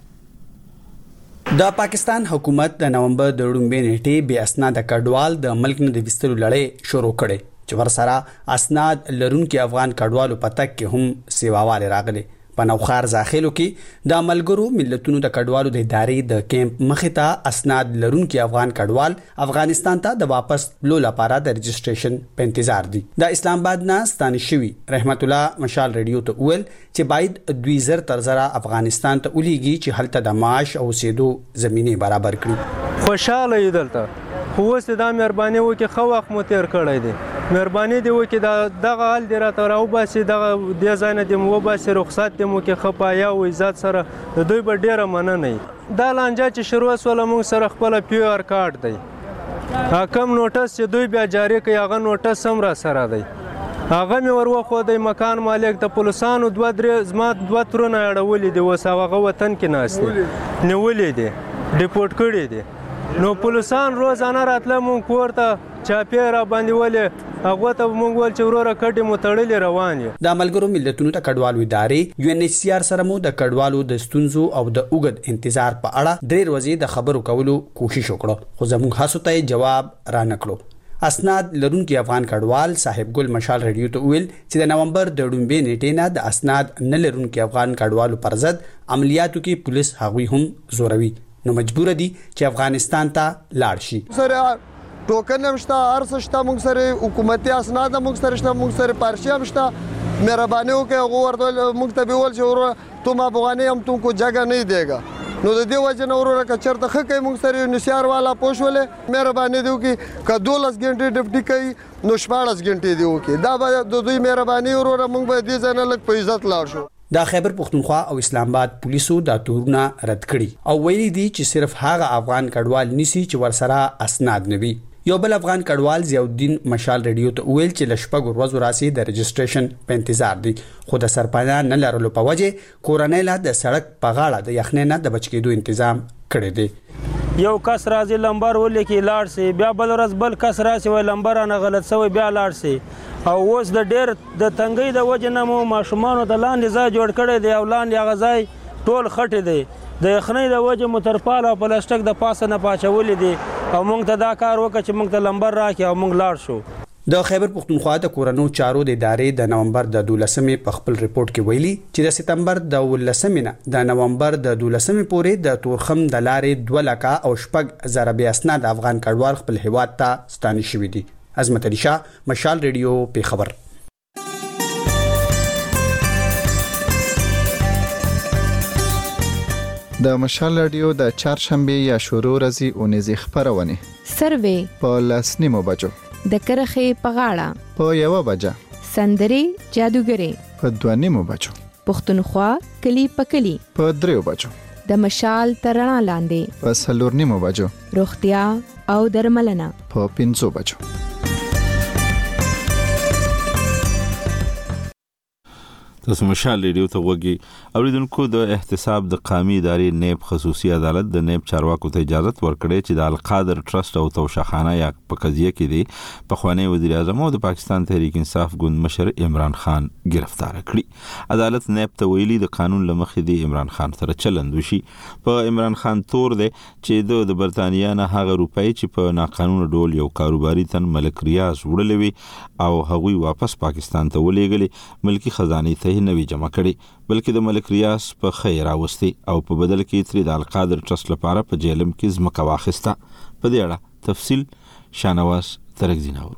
د پاکستان حکومت د نومبر د لومړۍ نیټې بې اسناده کډوال د ملک نه د وستلو لړۍ شروع کړې چې ورسره اسناد لرونکي افغان کډوالو په تک کې هم سیواواله راغلي. په نوخار ځاخلو کې د ملګرو ملتونو د کډوالو د ادارې د کیمپ مخې ته اسناد لرونکي افغان کډوال افغانستان ته د واپس لو لپاره د رجسټریشن په انتظار دي. د اسلام آباد نه ستانه شوی رحمت الله مشال ریډیو ته ویل چې باید دوی زر تر زره افغانستان ته ولېږي چې هلته د معاش او سیدو زمینه برابر کړي. خوشاله یې دلته خو اوس دا مهرباني وکي خو وخت مو تیر کړی دی. مهرباني دی وکي دا دغه حال دی راته راو باسي دغه د ځای نه دی مو باسي رخصت دی مو کې خپایا او عزت سره د دوی به ډیره مننه دا لانجه چې شروع وسول موږ سره خپل پی آر کارت دی حکم نوټس چې دوی بیا جاری کوي هغه نوټس هم را سره دی هغه مې ور وخو د مکان مالک د پولیسانو دوه درې زما دوه ترونه اړولې دي اوس هغه وطن کې ناست دي نیولې دي ډیپورټ کړي دي نو پولیسان روزانه راتله مونږ کور ته چاپې را باندې ولې هغه ته مونږ ول چې وروره کډې مو تړلې روان یو. د ملګرو ملتونو ته کډوالو ادارې یو ان ایچ سی آر سره مو د کډوالو د ستونزو او د اوږد انتظار په اړه ډېر ورځې د خبرو کولو کوشش وکړو خو زموږ هڅو ته جواب را نکړو. اسناد لرونکي افغان کډوال صاحب ګل مشال ریډیو ته ویل چې د نومبر د لومړۍ نیټې نه د اسناد نه لرونکي افغان کډوالو پر ضد عملیاتو کې پولیس هغوی هم زوروي نو مجبور دي چې افغانستان ته لاړ شي. سره ټوکن نشته ارڅ شته موږ سره حکومتي اسناد موږ سره شته موږ سره پارشي هم شته مهرباني وکړئ غوړ موږ ته به ول چې تم افغاني هم تم کو جگہ नहीं देगा نو د دې وجه نه وروره که چېرته ښه کوي موږ سره نسیار والا پوښولې مهرباني دې وکړي که دولس ګنټې ډپټي کوي نو شپاړس ګنټې دې وکړي دا به د دوی مهرباني وروره موږ به دې ځای نه لږ په عزت لاړ شو. د خیبر پښتونخوا او اسلام آباد پولیسو دا تورونه رد کړي او ویلي دي چې صرف هغه افغان کډوال نیسي چې ورسره اسناد نه وي. یو بل افغان کډوال ضیاءالدین مشال ریډیو ته ویل چې لشپږ ورځو راسي د رجسټریشن په انتظار دي خو د سرپانا نه لرلو په وجه کورنۍ لا د سړک په غاړه د یخنۍ نه د بچ کېدو تنظیم کړی دی. یو کس راځي لمبر ولیکي لاړ سي بیا بل ورځ بل کس راسي وای لمبر نه غلط سوی بیا لاړ سي او اوس د ډېر د تنګۍ د وجه نه مو ماشومانو د لاندې ځای جوړ کړی دی او لاندې هغه ځای ټول خټې دی د یخنۍ د وجه مو ترپال او پلاستیک د پاسه نه پاچولي دي او موږ ته دا کار وکړه چې موږ ته لمبر راکړي او موږ لاړ شو. د خیبر پښتونخوا د کورونو چارو د ادارې د نومبر د دولسمې په خپل ریپورت کې ویلي چې د سپتمبر د ولسمې نه د نومبر د دولسمې پورې د تورخم د لارې دوه لکه او شپږ زره بې اسناد افغان کډوال خپل هیواد ته ستانه شوي دي. عظمت علي شاه، مشال ریډیو، پیښور. د مشال رادیو د چهارشنبه یا شروع ورځې اونیزې خبرونه سروې په لسنیمو بجو د کرخې په غاړه په یو بجه سندرې جادوګري په دوانیمو بجو پښتونخوا کلی په کلی په دریو بجو د مشال ترڼا لاندې په سلورنیمو بجو روغتیا او درملنه په پنځو بجو. تاسو مشال ریډیو ته وګورئ. اوریدونکو د احتساب د قومي ادارې نیب خصوصي عدالت د نیب چارواکو ته اجازه ورکړې چې د القادر ټرست او توشخانه یا په قضیه کې دی پخوانی وزیر اعظم او د پاکستان تحریک انصاف ګوند مشر عمران خان گرفتار کړي. عدالت نیب ته ویلي د قانون لمخې دی عمران خان سره چلند وشي. په عمران خان تور دی چې د برتانیا نه هغه روپۍ چې په ناقانونه ډول یو کاروباري تن ملک ریاض وړلې وي او هغوی واپس پاکستان ته ولېږلې ملکی خزانه ته نه وی جمع کړي بلکې د ملک ریاض په خیر راوستي او په بدل کې تری د القادر ټرست لپاره په جیلم کې ځمکه واخیسته. په دې اړه تفصیل شانواز ترکزیناور.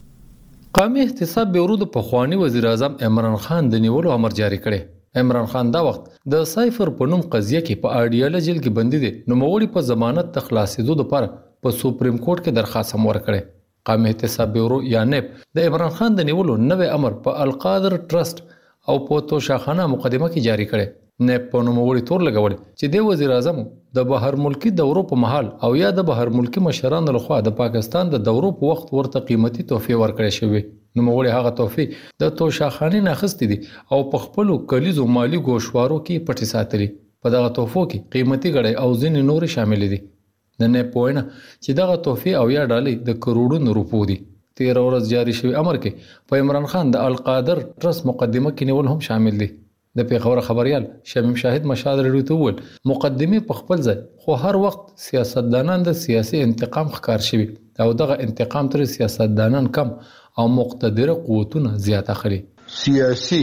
قومي احتساب بیورو د پخوانی وزیر اعظم عمران خان د نیولو امر جاری کړي. عمران خان دا وخت د سایفر په نوم قضیه کې په اډیاله جیل کې بندي دي نو موري په ضمانت د خلاصېدو لپاره په سپریم کورټ کې درخواست هم ورکړي. قومي احتساب بیورو یا نیب د عمران خان د نیولو نوې امر په القادر ټرست او په توشخانه مقدمه کې جاری کړي. نیب په نوموړي تور لګولي چې د وزیر اعظم د بهر ملکی دورو په محل او یا د بهر ملکی مشرانو لخوا د پاکستان د دورو په وخت ورته قیمتي تحفې ورکړې شوې. نوموړي هغه تحفې د توشخانه نه اخیستې دي او په خپل کلیزو مالی ګوشوارو کې پټي ساتلي. په دغه تحفو کې قیمتي غړي او ځینې نور شامل دي. د نیب په وینا چې دغه تحفې او یا ډالۍ د کروڑونو روپو دي. تیر ورځ جاری شوی امر کې په عمران خان د القادر ټرست مقدمه کې نیول هم شامل دي. د پیښور خبريال شمیم شاهد مشال ریډیو ته وویل مقدمه په خپل ځای خو هر وخت سیاستدانان د سیاسي انتقام ښکار شوي او دغه انتقام تر سیاستدانان کم او مقتدر قوتونه زیات اخلي. سیاسي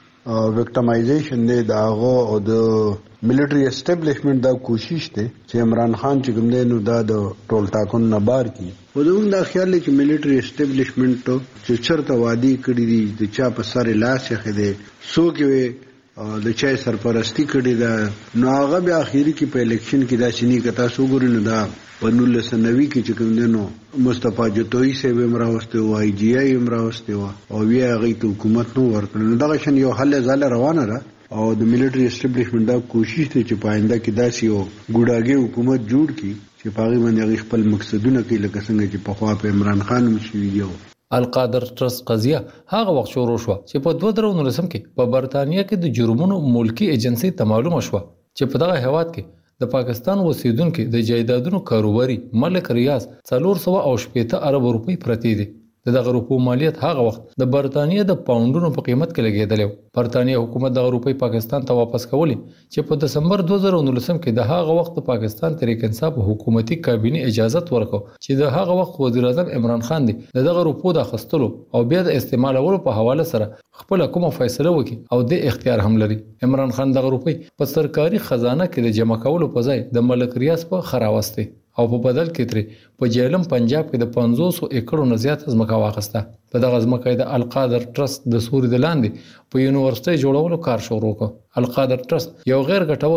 وکټمایزیشن دی داغه او د ملټری اسټابلیشمنت دا کوشش دی چې عمران خان چې کوم دی نو دا د ټول ټاکون نه بار کی و دوم دا خیال دی چې ملټری اسټابلیشمنت چې چرته وادي کړی دی د چا په سر لاس یې دی سو کې د چا سرپرستی کړی دا نو هغه به اخیری کې په الیکشن کې دا شنی کتا سو ګورنه دا په نولس نوي کې چې کوم دی نو مصطفی جتوی سے به امراوسته و ای جی ای امراوسته و او وی هغه ته حکومت نو ورکړ نو دا شن یو حل زاله روانه را او د ملټری اسټابلیشمنت دا کوشش دی چې پاینده کې داسې یو ګوډاګي حکومت جوړ کړي چې پاغي باندې خپل مقصدونه کوي لکه څنګه چې په خوا په عمران خان مشوي دی. القادر ټرست قضیه هغه وخت شروع شو چې په دوه زره نولسم کې په برتانیا کې د جرمونو ملکی ایجنسی ته معلومه شو چې په دغه هیواد کې د پاکستان اوسیدونکو د جایدادونو کاروباري ملک ریاض څلور سوه او شپږ ارب روپۍ پرتی دي. د دغه روپو مالیت هغه وخت د برتانیا د پاونډونو په قیمت کې لګیدل. برتانیا حکومت دغه روپۍ پاکستان ته واپس کولې چې په دسمبر دوه زره نولسم کې د هغه وخت د پاکستان تحریک انصاف حکومتي کابینه اجازه ورکړه چې د هغه وخت وزیر اعظم عمران خان دی دغه روپو د اخیستلو او بیا د استعمالولو په حواله سره خپل کومه فیصله وکړي او د اختیار هم لري. عمران خان دغه روپۍ په سرکاري خزانه کې د جمع کولو په ځای د ملک ریاض په خراوسته او په بدل کې ترې په جیلم پنجاب کې د پنځوس ایکړو نه زیات ځمکه واخیسته. په دغه ځمکه د القادر ټرست د سوري د لاندې په یونیورسيټي جوړولو کار شروع کړ. القادر ټرست یو غیر ګټور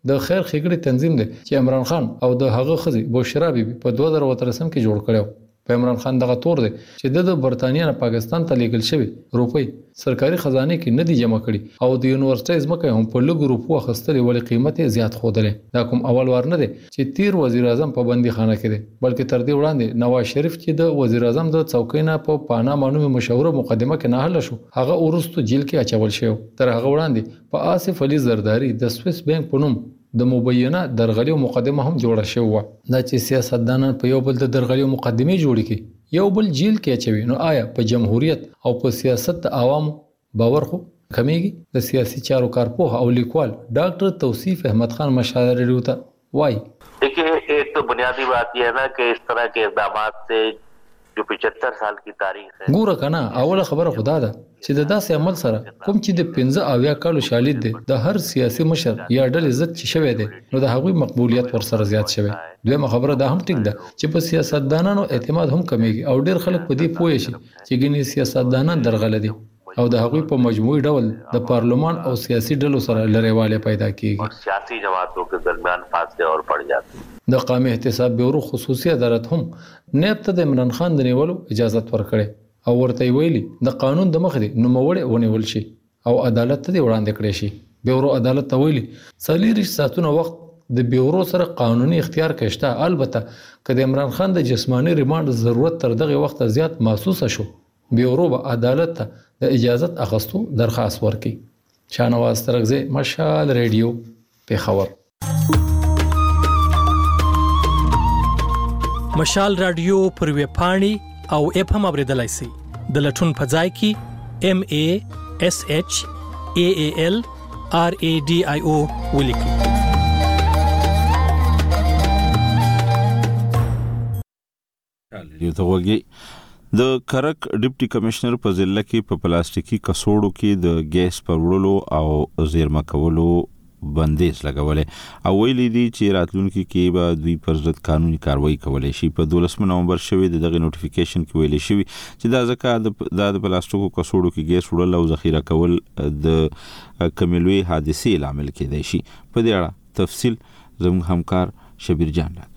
د خیر ښېګړې تنظیم دی چې عمران خان او د هغه ښځې بشرا بیبي په دوه زره اتلسم کې جوړ کړی. په عمران خان دغه تور دی چې د برتانیا نه پاکستان ته لیږل شوی روپۍ سرکاري خزانه کې نه دي جمع کړي او د یونیورسيټي ځمکه هم په لږ روپو اخیستلې ولې قیمت یې زیات ښودلې. دا کوم اول وار نه دی چې تیر وزیر اعظم په بندي خانه کې دی، بلکې تر دې وړاندې نواز شریف چې د وزیر اعظم د څوکۍ نه په پاناما نومي مشهوره مقدمه کې ناهله شو، هغه وروسته جیل کې اچول شو. تر هغه وړاندې په آصف علي زرداری د سویس بانک په نوم د مبینه درغلیو مقدمه هم جوړه شوې و. دا چې سیاستدانان په یو بل د درغلیو مقدمه جوړ کړي، یو بل جیل کې اچوي، نو آیا په جمهوریت او په سیاست د عوامو باور خو کمیږي؟ د سیاسي چارو کارپوه او لیکوال ډاکټر توصیف احمد خان مشال ریډیو ته وایي. देखिए, एक तो बुनियादी बात यह है ना कि इस तरह के इक़दामात से जो पचहत्तर साल की तारीख है. ګوره کنه اوله خبره خدا ده چې د داسې عمل سره کوم چې د پنځه اویا کالو شالید دی د هر سیاسي مشر یا ډلې عزت چې شوی دی نو د هغوی مقبولیت ورسره زیات شوی. دویمه خبره دا هم ټیک ده چې په سیاستدانانو اعتماد هم کمیږي او ډیر خلک په دې پوه شي چې ګینې سیاستدانان درغله دي او د هغوی په مجموعي ډول د پارلمان او سیاسي ډلو سره لړیواله پیدا کیږي. سیاسي جماعتوں के दरमियान फासले और बढ़ जाते हैं. د قومي احتساب بیورو خصوصي عدالت هم نیب ته د عمران خان د نیولو اجازه ورکړي او ورته ویلي د قانون د مخ دی نوموړی ونیول شي او عدالت ته وړاندې کړي شي. بیورو عدالت ته ویلي څلور ساعتونه وخت د بیورو سره قانوني اختیار کشته، البته که د عمران خان د جسمانی ریماند ضرورت تر دغه وخت زیات محسوس شو بیورو به عدالت ته د اجازت اخستو درخواست ورکړي. شاهنواز ترغزی، مشال ریډیو، پیښور. مشال رادیو پر ویب پاڼې او اپ هم اوریدلای شئ. د لټون په ځای کې ام ای اس ایچ ای ای ال آر ای ډي آی او ولیکئ. یو ته وګي د کرک ډیپټي کمشنر په ضلع کې په پلاستیکي کڅوړو کې د ګیس پر وړلو او زیرمه کولو بندیز لګولې او ویلي دي چې راتلونکي کې به دوی پر ضد قانوني کاروایی کولی شي. په دولسم نومبر شوی د دغه نوټیفیکیشن کې ویلي شوی چې دا ځکه د پلاستیکو کڅوړو کې ګیس وړل او ذخیره کول د کمیلوي حادثې لامل کېدای شي. په دې اړه تفصیل زموږ همکار شبیر جان راکړي.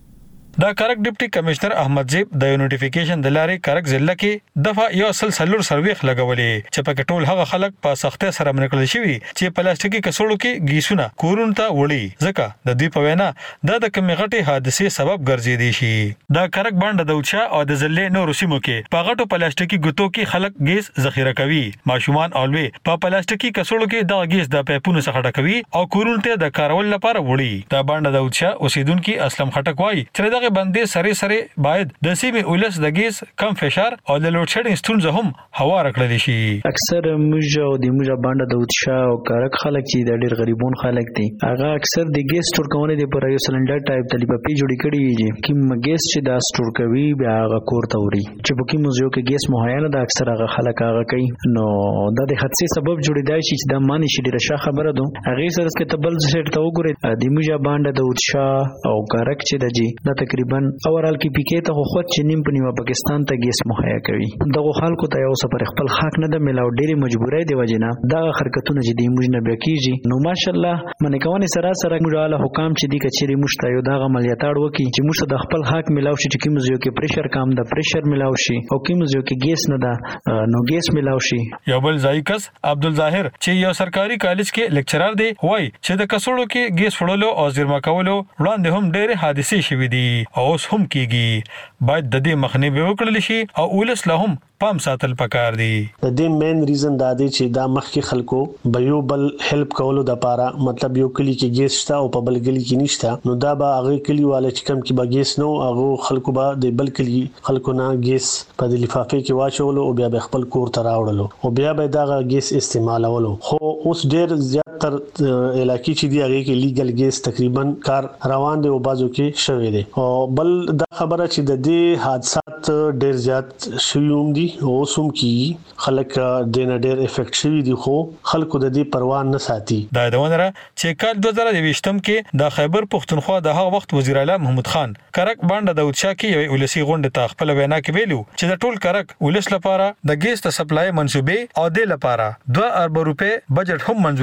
دا کرک ډیپټي کمشنر احمد زیب د نوټیفیکیشن د لارې کرک ضلع کې دفعه یو سل سلور سرویخ لګولې چې په ټول هغه خلک په سختۍ سره منکل شي چې پلاستیکي کڅوړو کې گیسونه کورون ته وړي، ځکه د دوی په وینا دا د کمی غټي حادثې سبب ګرځېدي شي. دا کرک باندې د اوچا او د ضلع نورو سیمو کې په غټو پلاستیکي ګوتو کې خلک ګیس ذخیره کوي. ماشومان اولوي په پلاستیکي کڅوړو کې د ګیس د پایپونو څخه ډکوي او کورون ته د کارول لپاره وړي. دا باندې د اوچا اوسیدونکو اسلم خټک وایي چې بندې سره سره باید د سیمې ولس د ګیس کم فشار او د لوډ شیډینګ ستونزه هم هوار کړل شي. اکثر موږ او د موږ باندې د وتشا او کارک خلک چې د ډېر غریبون خلک دي هغه اکثر د ګیس سٹور کوونه د پر یو سلندر ټایپ د لپی جوړی کړي دي چې ګیس چې دا سٹور کوي بیا هغه کور ته وړي چې په کوم ځای کې ګیس مهیا نه د اکثر هغه خلک هغه کوي. نو دا د حادثې سبب جوړیدای شي چې د معنی شي ډیره ښه خبره ده. هغه سره چې تبل سیټ ته وګورئ د موږ باندې د وتشا او کارک چې د جی دا تقریبا اورال کې پیکې ته خو چې نیم په نیمه پاکستان ته ګیس مهیا کوي. دغه خلکو ته یو سفر خپل حق نه د ملاو ډېری مجبورای دی وجنه دا حرکتونه چې دی موږ نه بکیږي. نو ماشاءالله منې کوي سره سره موږ له حکام چې دی کچېری مشته یو دا عملیاتړ وکي چې موږ د خپل حق ملاو شي چې کوم ځای کې پریشر کم د پریشر ملاو شي او کوم ځای کې ګیس نه دا نو ګیس ملاو شي. یو بل ځایکس عبدالظاهر چې یو سرکاري کالج کې لیکچرر دی وای چې د کڅوړو کې ګیس وړلو او زیرمه کولو وړاندې هم ډېر حادثې شوې دي او اوس هم کیږي. باید د دې مخنیوي وکړل شي او ولس له هم پام ساتل پکار دي. د دې مین ریزن دا دی چې دا مخکې خلکو به یو بل هیلپ کولو د پاره مطلب یو کلی کې ګیس شته او په بل کلی کې نشته نو دا به هغه کلی والے چې کم کې به ګیس نو هغه خلکو به د بل کلی خلکو نه ګیس په د لفافه کې واچولو او بیا به خپل کور ته راوړلو او بیا به دا ګیس استعمالولو. خو اوس ډیر زیات تر علاقې چې دی هغه کې لیګل ګیس تقریبا کار روان دی او بازو کې شوی دی. او بل دا خبره چې د دې حادثات ډیر زیات شوم دي او سوم کې خلک د نه ډیر افیکټ شوی دي خو خلکو د دې پروا نه ساتي. دا د ونره چې کال دوه زره دویشتم کې د خیبر پښتونخوا د هغه وخت وزیر اعلی محمود خان کرک باندې د اوچا کې یو ولسی غونډه ته خپل وینا کې ویلو چې د ټول کرک ولس لپاره د ګیس ته سپلای منسوبې او د لپاره دوه ارب روپے بجټ هم منزور کړی دی.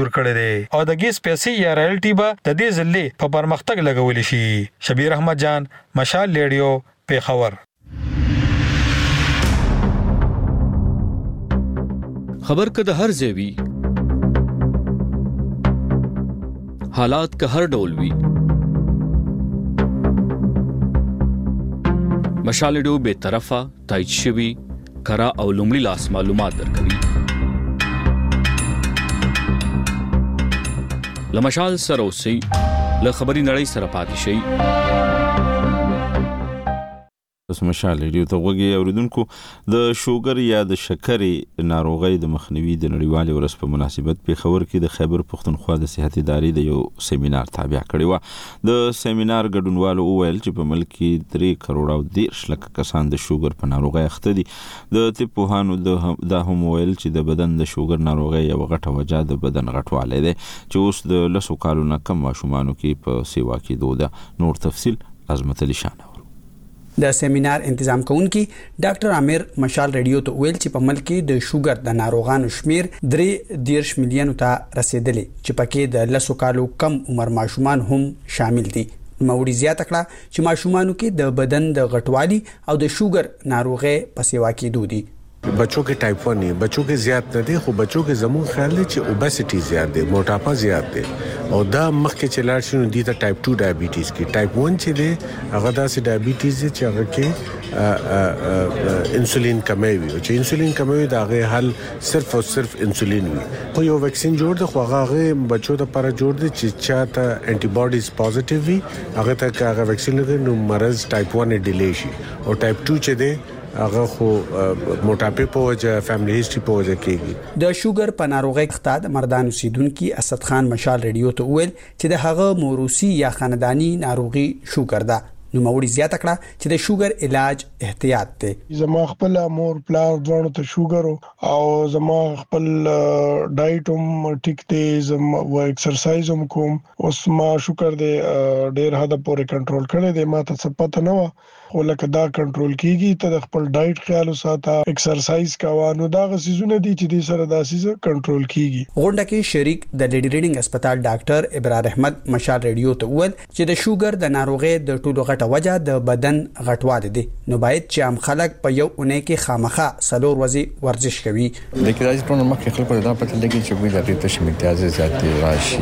کړي او د ګیس پیسې یا رایلټي به د دې ځلې په پرمختګ لګول شي. شبیر احمد جان، مشال ریډیو، پیښور. خبر که د هر ځای وي، حالات که هر ډول وي، مشال ریډیو بے طرفه، تایید شوي، کره او لومړي لاس معلومات درکوي. له مشال سره اوسئ، له خبري نړۍ سره پاتې شئ. پس مشال ریډیو ته غوږی اوریدونکو، د شوګر یا د شکرې ناروغۍ د مخنیوي د نړیوالې ورځ په مناسبت پیښور کې د خیبر پښتونخوا د صحت ادارې د یو سیمینار تابع کړی و. د سیمینار ګډونوالو وویل چې په ملک کې درې کروړ او دېرش لکه کسان د شوګر په ناروغۍ اخته دي. د طب پوهانو دا هم وویل چې د بدن د شوګر ناروغۍ یوه غټه وجه د بدن غټوالی دی چې اوس د لسو کالو نه کم ماشومانو کې په سیوا کېدو ده. نور تفصیل عظمت علي شان. د سیمینار تنظیم کوونکی ډاکټر عامر مشال ریډیو ته ویل چې په ملک کې د شوګر د ناروغانو شمیر درې دیرش میلیونو ته رسیدلی چې پکې د لسو کالو کم عمر ماشومان هم شامل دي. نوموړي زیاته کړه چې ماشومانو کې د بدن د غټوالي او د شوګر ناروغي په سیوا کېدو دي. बच्चों के टाइप वन है, बच्चों के ज़्यादा नहीं देखो, बच्चों के ज़मून ख्याल है कि ओबेसिटी ज़्यादा है, मोटापा ज़्यादा है और दा मख के चलार शुरू दी था टाइप टू डायबिटीज़ की. टाइप वन चले अगदा से डायबिटीज़ है चाहे के इंसुलिन कमे हुई और चे इंसुलिन कमे हुई दागे हाल सिर्फ और सिर्फ इंसुलिन हुई. कोई वो वैक्सीन जोड़ दे ख्वागे बच्चों ता पर जोड़ दे चिच्चा ता एंटीबॉडीज़ पॉजिटिव हुई अगर तक अगर वैक्सीन लगे नो मरज़ टाइप वन डिलेशी और टाइप टू चे दे هغه خو موټاپه په وجه فیملی هیستوري په وجه کېږي. د شوګر په ناروغۍ اخته د مردان اوسیدونکو اسد خان مشال ریډیو ته ویل چې د هغه موروثي یا خاندانی ناروغي شوګر ده. نو موري زیاته کړه چې د شوګر علاج احتیاط دی. زما خپل مور پلار ځوانو ته شوګر او زما خپل ډایټ هم ټیک دی، زما و ایکسرسایز هم کوم، اوس ما شکر دی ډیر حد پورې کنټرول کړی دی. ما ته څه پته نه و خو لکه دا کنټرول کیږي، ته د خپل ډایټ خیال وساته، ایکسرسایز کوه، نو دا غسیزونه دي چې د سره داسې څه کنټرول کیږي. غونډه کې شریک د لیډی ریډینګ هسپتال ډاکټر ابرار احمد مشال ریډیو ته وویل چې د شوګر د ناروغۍ د ټولو غټه وجه د بدن غټوالی دی، نو باید چې عام خلک په یو اونۍ کې خامخا څلور ورځې ورزش کوي. د کراچۍ په نوم کې خلکو دا پته لګي چې وی د پېټه امتیاز زیاتې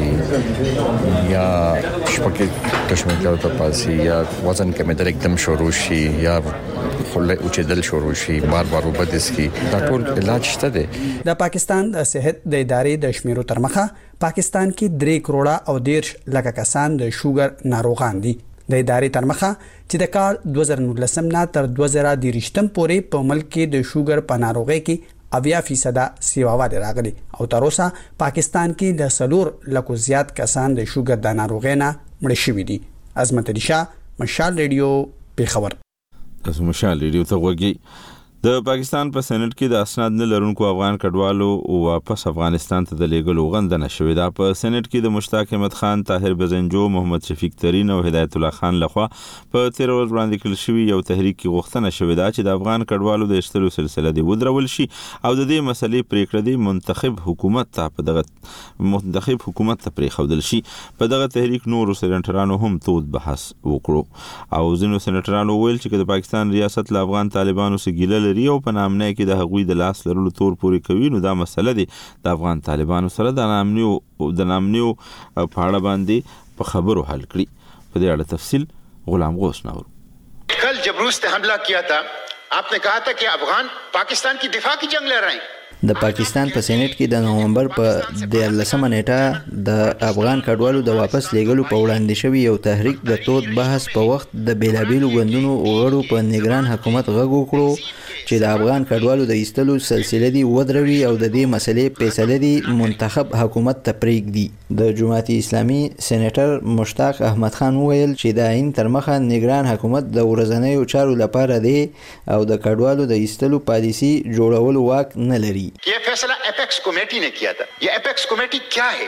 راشي یا شپږ تشمیل ته پاسي یا وزن کمېدل एकदम شروع شي یا خله او چې دل شروع شي بار بار وبدس کی دا ټول علاج شته دی. د پاکستان د صحت د ادارې د شمیرو تر مخه پاکستان کې درې کروڑه او دیرش لکه کسان د شوګر ناروغان دي. د ادارې تر مخه چې د کال دوه زره نولسم نه تر دوه زره دېرشم پورې په ملک کې د شوګر په ناروغۍ کې اویا فیصد سیواوال راغلي او تر اوسه پاکستان کې د سلور لکو زیات کسان د شوګر د ناروغۍ نه مړ شوي دي. عظمت علي شاه، مشال ریډیو، پیښور. تاسو مشال ریډیو ته غوږی. د پاکستان په سېنات کې د اسناد نه لرونکو افغان کډوالو واپس افغانستان ته د لیږلو غندنه شوې ده. په سېنات کې د مشتاق احمد خان، طاهر بزنجو، محمد شفیق ترین او هدایت الله خان لخوا په تیر ورځ وړاندې کړل شوی یو تحریک کې غوښتنه شوې ده چې د افغان کډوالو د ایستلو سلسله دی ودرول شي او د دې مسلې پریکړه دی منتخب حکومت ته په دغه منتخب حکومت ته پریښودل شي. په دغه تحریک نورو سېنټرانو هم تود بحث وکړو او ځینو سېنټرانو ویل چې د پاکستان ریاست له افغان طالبانو سره ګیله لري او په نامنۍ کې د هغوی د لاس لرلو تور پورې کوي، نو دا مسله دی د افغان طالبانو سره د نامنیو د نامنیو په اړه باندې په خبرو حل کړي. په دې اړه تفصیل غلام غوث ناور. کل جب روس نے حملہ کیا تھا آپ نے کہا تھا کہ افغان پاکستان کی دفاع کی جنگ لڑ رہے ہیں. د پاکستان په سېنات کې د نومبر په دیارلسمه نیټه د افغان کډوالو د واپس لیږلو په وړاندې شوی یو تحریک د تود بحث په وخت د بیلابیلو ګوندونو غړو په نگران حکومت غږ وکړو چې د افغان کډوالو د ایستلو سلسله دی ودروي او د دې مسلې فیصله دی منتخب حکومت ته پرېږدي. د جماعت اسلامي سېنیټر مشتاق احمد خان ویل چې د عین تر مخه نگران حکومت د ورځنیو چارو لپاره دی او د کډوالو د ایستلو پالیسي جوړولو واک نه لري. یہ فیصلہ ایپیکس کمیٹی نے کیا تھا. یہ ایپیکس کمیٹی کیا ہے؟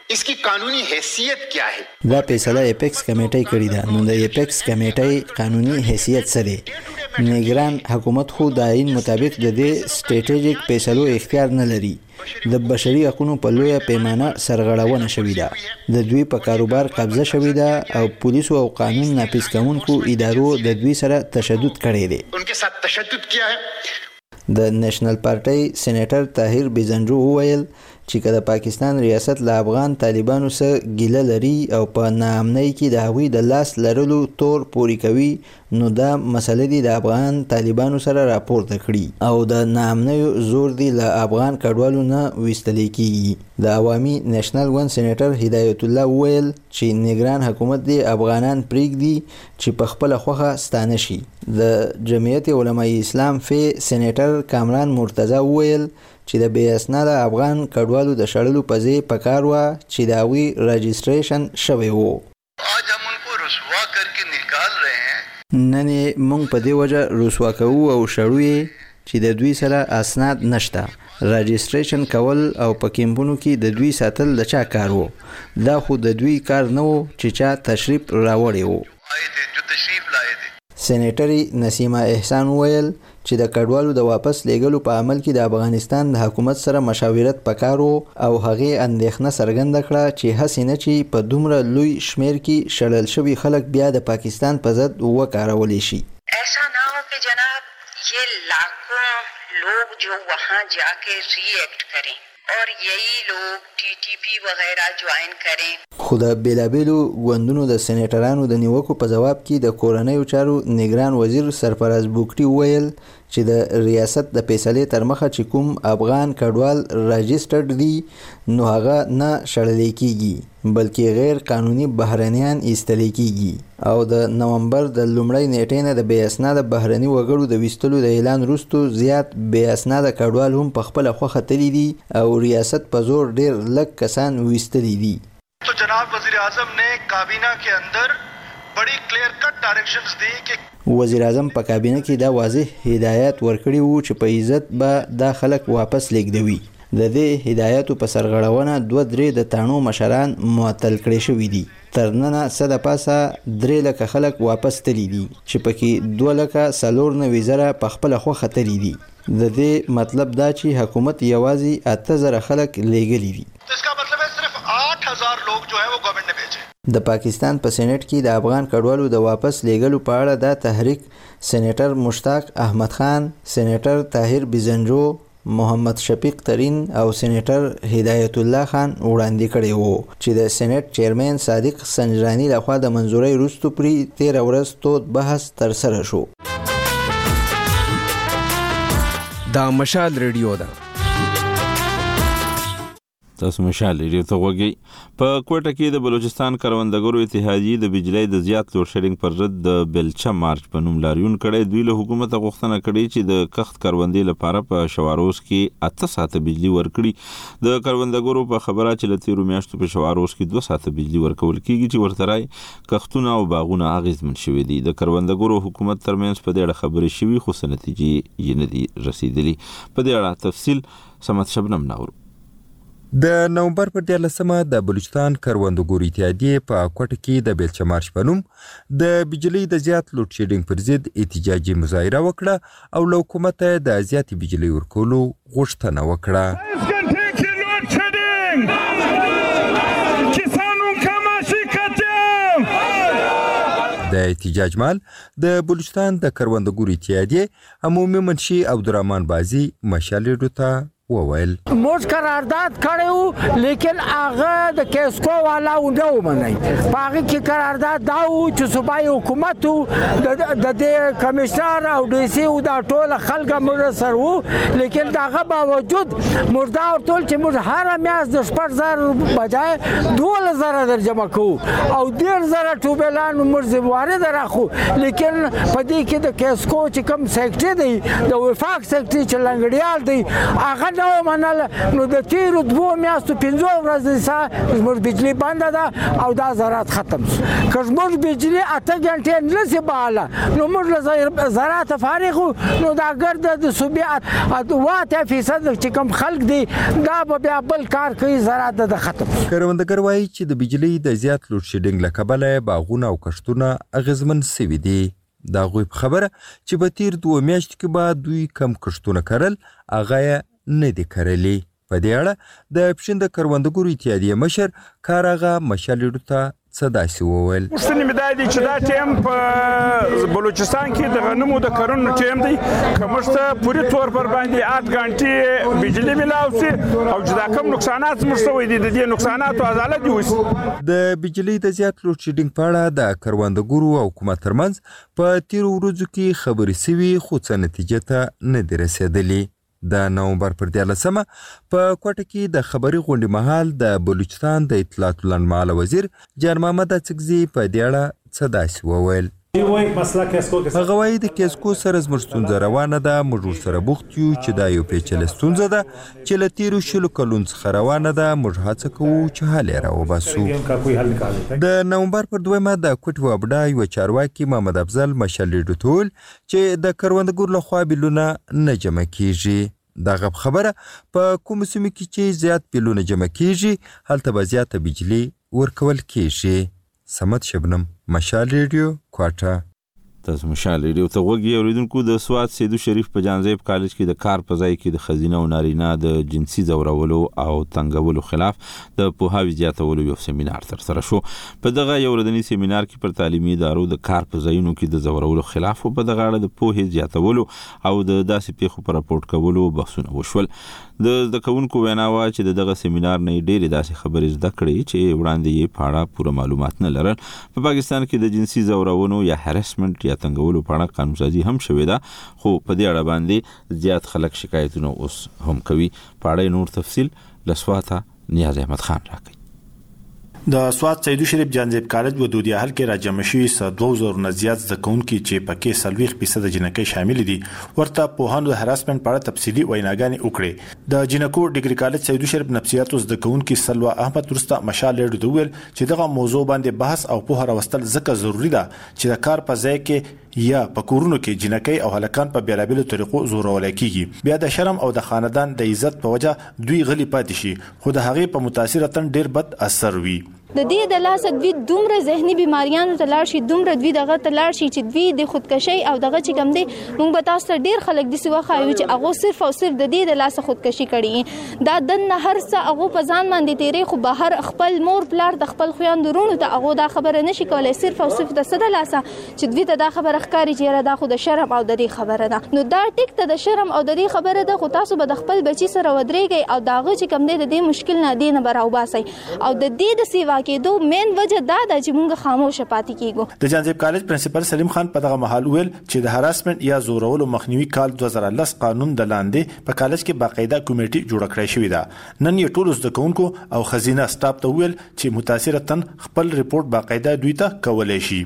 इसकी कानूनी हैसियत क्या है. دا فیصله ایپکس کمیټې کړې ده. نو د ایپکس کمیټې قانوني حیثیت څه دی؟ نگران حکومت خو د آئین مطابق د دې سټریټیجیک فیصلو اختیار نه لري. د بشري حقوقو په لویه پیمانه سرغړونه شوې ده. د دوی په کاروبار قبضه شوې ده او پولیسو او قانون نافذ کوونکو ادارو د دوی سره تشدد کړی دی. उनके साथ तशद्दुद किया है. د نېشنل پارټۍ سېنیټر طاهر بیزنجو وویل چې که د پاکستان ریاست له افغان طالبانو سره ګیله لري او په ناامنۍ کې د هغوی د لاس لرلو تور پوري کوي نو دا مسله دی د افغان طالبانو سره راپورته کړي او د ناامنیو زور دی له افغان کډوالو نه ویستل کیږي. د عوامي نېشنل ګوند سېنیټر هدایت الله وویل چې نگران حکومت دی افغانان پریږدي چې په خپل خوخه ستانه شي. د جمعیت علماء اسلام فی سېنیټر کامران مرتضی وویل چې د بې اسناده افغان کډوالو د شړلو په ځای پکار وه چې د هغوی رجسټریشن شوی وو. نن یې موږ په دې وجه رسوا کوو او شړو یې چې د دوی سره اسناد نشته. رجسټریشن کول او په کیمپونو کې د دوی ساتل د چا کار وو؟ دا خو د دوی کار نه وو چې چا تشریف راوړی وو. سېنیټري نسیمه احسان وویل چې د کډوالو د واپس لیږلو په عمل کې د افغانستان د حکومت سره مشاورت پکار وو او هغې اندېښنه څرګنده کړه چې هسې نه چې په دومره لوی شمیر کې شړل شوي خلک بیا د پاکستان په ضد وکارولی شي. ایسا نہ ہو کہ جناب یہ لاکھوں لوگ جو وہاں جا کے ری ایکٹ کریں اور یہی لوگ ٹی ٹی پی وغیرہ جوائن کریں. خو د بیلابیلو ګوندونو د سېنیټرانو د نیوکو په جواب کې د کورنیو چارو نگران وزیر سرفراز بوکټي وویل چې د ریاست د فیصلې تر مخه چې کوم افغان کډوال راجسټرډ دي نو هغه نه شړلی کیږي بلکې غیر قانوني بهرنیان ایستلی کیږي او د نومبر د لومړۍ نیټې نه د بې اسناده بهرني وګړو د ویستلو د اعلان وروسته زیات بې اسناده کډوال هم په خپله خوښه تللي دي او ریاست په زور ډیر لږ کسان ویستلی دي. तो जनाब वजीर आजम ने काबीना के अंदर बड़ी क्लियर कट डायरेक्शंस दी कि وزیر اعظم په کابینه کې دا واضح هدایت ورکړي وو چې په عزت به دا خلک واپس لیږدوي. د دې هدایتو په سرغړونه دوه درې د تاڼو مشران معطل کړي شوي دي. تر ننه څه د پاسه درې لکه خلک واپس تللي دي چې پکې دوه لکه څلور نوي زره په خپله خوښه تللي دي. د دې مطلب دا چې حکومت یوازې اته زره خلک لیږلي دي. د پاکستان په سېنیټ کې د افغان کډوالو د واپس لیږلو په اړه دا تحریک سېنیټر مشتاق احمد خان، سېنیټر طاهر بیزنجو، محمد شفیق ترین او سېنیټر هدایت الله خان وړاندې کړی وو چې د سېنیټ چیرمن صادق سنجرانی لخوا د منظورۍ وروسته پرې تېره ورځ تود بحث ترسره شو. دا مشال ریډیو ده. تاسو مشال ریډیو ته غوږی. په کوټه کې د بلوچستان کروندګرو اتحادیې د بجلی د زیات لوډ شیډینګ پر ضد د بیلچه مارچ په نوم لاریون کړی. دوی له حکومت غوښتنه کړې چې د کښت کروندې لپاره په شواروز کې اته ساعته بجلی ورکړي. د کروندګرو په خبره چې له تیرو میاشتو په شواروز کې دوه ساعته بجلی ورکول کیږي چې ورته رای کښتونه او باغونه اغیزمن شوي دي. د کروندګرو حکومت ترمنځ په دې اړه خبرې شوي خو څه نتیجې یې نه دي رسیدلي. په دې اړه تفصیل سمت شبنم ناور. د نومبر پر دیارلسمه د بلوچستان کروندګرو اتحادیې په کوټه کې د بیلچه مارچ په نوم د بجلی د زیات لوډ شیډینګ پر ضد احتجاجي مظاهره وکړه او له حکومته د زیاتې بجلی ورکولو غوښتنه وکړه. د احتجاج مال د بلوچستان د کروندګرو اتحادیې عمومي منشي عبدالرحمن بازي مشال ریډیو ته وویل موږ قرارداد کړو لیکن هغه د کیسکو والا نه ومني. په هغه کې قرارداد دا و چې صوبایي حکومت د د کمشنر او ډي سي او دا ټول خلک موږ سره وو لیکن داغه باوجود مردا ټول چې موږ هر میاس د شپږ زره بجای دوه زره در جمع کوو او ډیر زره ټوبلان موږ زمواري دراخو لیکن په دې کې د کیسکو چې کوم سیکټري دی د وفاق سیکټري چې لنګړیال دی هغه نه منل نو د تیرو دوه میاشتو پنځو ورځې سره زموږ بجلی بنده ده او دا زراعت ختم شو. که زموږ بجلی اته غنټې نه سي باله نو موږ له زراعت فارغ نو دا ګرد د صوبې واته فیصد چې کوم خلک دي دا به بیا بل کار کوي زراعت د ختم. کروندګر وایي چې د بجلی د زیات لوډ شیډینګ له کبله باغونه او کښتونه اغیزمن سوي دي. دا غوی په خبره چې به تیر دوه میاشتې کې به دوی کم کښتونه کرل هغه یې نه دي کرلي. په دې اړه د پښین د کروندګرو اتحادیې مشر کارغه مشالډو ته څه داسې وویل. پوښتنې مې دا دي چې دا ټیم په بلوچستان کې د غنمو د کرنو ټیم دی که موږ ته پوري طور پر باندې آټ غنټې بجلي میلاو سي او چې دا کوم نقصانات زموږ شوي دي د دې نقصاناتو ازاله دي وسي. د بجلي د زیات لوډ شیډینګ په اړه د کروندګرو او حکومت ترمنځ په تیرو ورځو کې خبرې سوي خو څه نتیجې ته نه دي رسېدلي. د نومبر پر دیارلسمه په کوټه کې د خبري غونډې مهال د بلوچستان د اطلاعات لنډمهاله وزیر جان محمد اڅکزي په دې اړه څه داسې وویل. هغه وایي د کیسکو سره زموږ ستونزه روانه ده، موږ ورسره بوخت یو چې دا یو پیچلې ستونزه ده چې له تیرو شلو کلونو څخه روانه ده. موږ هڅه کوو چې حل یې راوباسو. د نومبر پر دویمه د کوټې وابډا یوه چارواکي محمد افضل مشالډو ته وویل چې د کروندګرو لخوا بیلونه نه جمع کیږي. دغه خبره په کومو سیمو کې چې زیات بیلونه جمع کیږي هلته به زیاته بجلي ورکول کیږي. سمت شبنم، مشال ریډیو، کوټه. تاسو مشال ریډیو ته غوږی اوریدونکو. د سوات سیدو شریف په جانزیب کالج کې د کار په ځای کې د ښځینه او نارینه د جنسي ځورولو او تنګولو خلاف د پوهاوي زیاتولو یو سیمینار ترسره شو. په دغه یو ورځني سیمینار کې پر تعلیمي ادارو د کار په ځایونو کې د ځورولو خلاف او په دغه اړه د پوهې زیاتولو او د داسې پیښو پر راپورټ کولو بحثونه وشول. د زده کوونکو وینا وه چې د دغه سیمینار نه ډېرې داسې خبرې زده کړې چې وړاندې یې په اړه پوره معلومات نه لرل. په پاکستان کې د جنسي ځورونو یا هراسمنټ یا تنګولو په اړه قانونسازي هم شوې ده، خو په دې اړه باندې زیات خلک شکایتونه اوس هم کوي. په اړه نور تفصیل له سواته نیاز احمد خان راکوي. د سوات سیدو شریف جانزیب کالج و دودیا حل کې راجمع شوي څه دوه زره نه زیات زده کوونکي چې پکې څلوېښت فیصد جنکۍ شامل دي ورته پوهانو د هراسمنټ په اړه تفصیلي ویناګانې وکړې. د جنکو ډیګري کالج سیدو شریف نفسیاتو زده کوونکي سلوا احمد ورسته مشال ریډیو ته وویل چې دغه موضوع باندې بحث او پوهه راوستل ځکه ضروري ده چې د کار په ځای کې یا په کورونو کې جنکۍ او هلکان په بیلابیلو طریقو زورول کیږي. بیا د شرم او د خاندان د عزت په وجه دوی غلي پاتې شي خو د هغې په متاثره تن ډیر بد اثر وي. د دې د لاسه دوی دومره ذهني بیماریانو ته لاړ شي، دومره دوی دغه ته لاړ شي چې دوی د خودکشي او دغه چې کوم دی موږ به تاسو ته ډیر خلک داسې وښایو چې هغه صرف او صرف د دې د لاسه خودکشي کړي. دا دنه هر څه هغه په ځان باندې تیری خو بهر خپل مور پلار د خپل خویندورونو ته هغه دا خبره نشي کولای، صرف او صرف د څه د لاسه چې دوی ته دا خبره ښکاري چې دا خو د شرم او د دې خبره ده. نو دا ټیک ته د شرم او د دې خبره ده، خو تاسو به د خپل بچی سره ودرېږئ او داغه چې کوم دی د دې مشکل نه دی نه براوباسئ او د دې د سیوا کېدو مین وجه دا ده چې موږ خاموشه پاتې کیږو. د جانزیب کالج پرنسپل سلیم خان په دغه مهال ویل چې د هراسمنټ یا زورولو مخنیوي کال دوه زره لس قانون د لاندې په کالج کې باقاعده کمیټي جوړه کړې شوې ده. نن یې ټولو زده کوونکو او خزینه سټاف ته ویل چې متاثره تن خپل ریپورت باقاعده دوی ته کولای شي.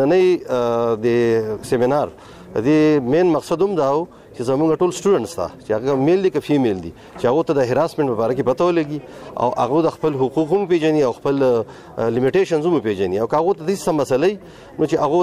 نننۍ د سیمینار د مین مقصد هم دا و چې زموږ ټول سټوډنټس ته چې هغه میل دي که فیمیل دي چې هغه ته د هراسمنټ په اړه کې پته ولګي او هغه د خپل حقوق هم پیژني او خپل لیمیټیشنز هم پیژني او هغه ته د څه مسلې نو چې هغه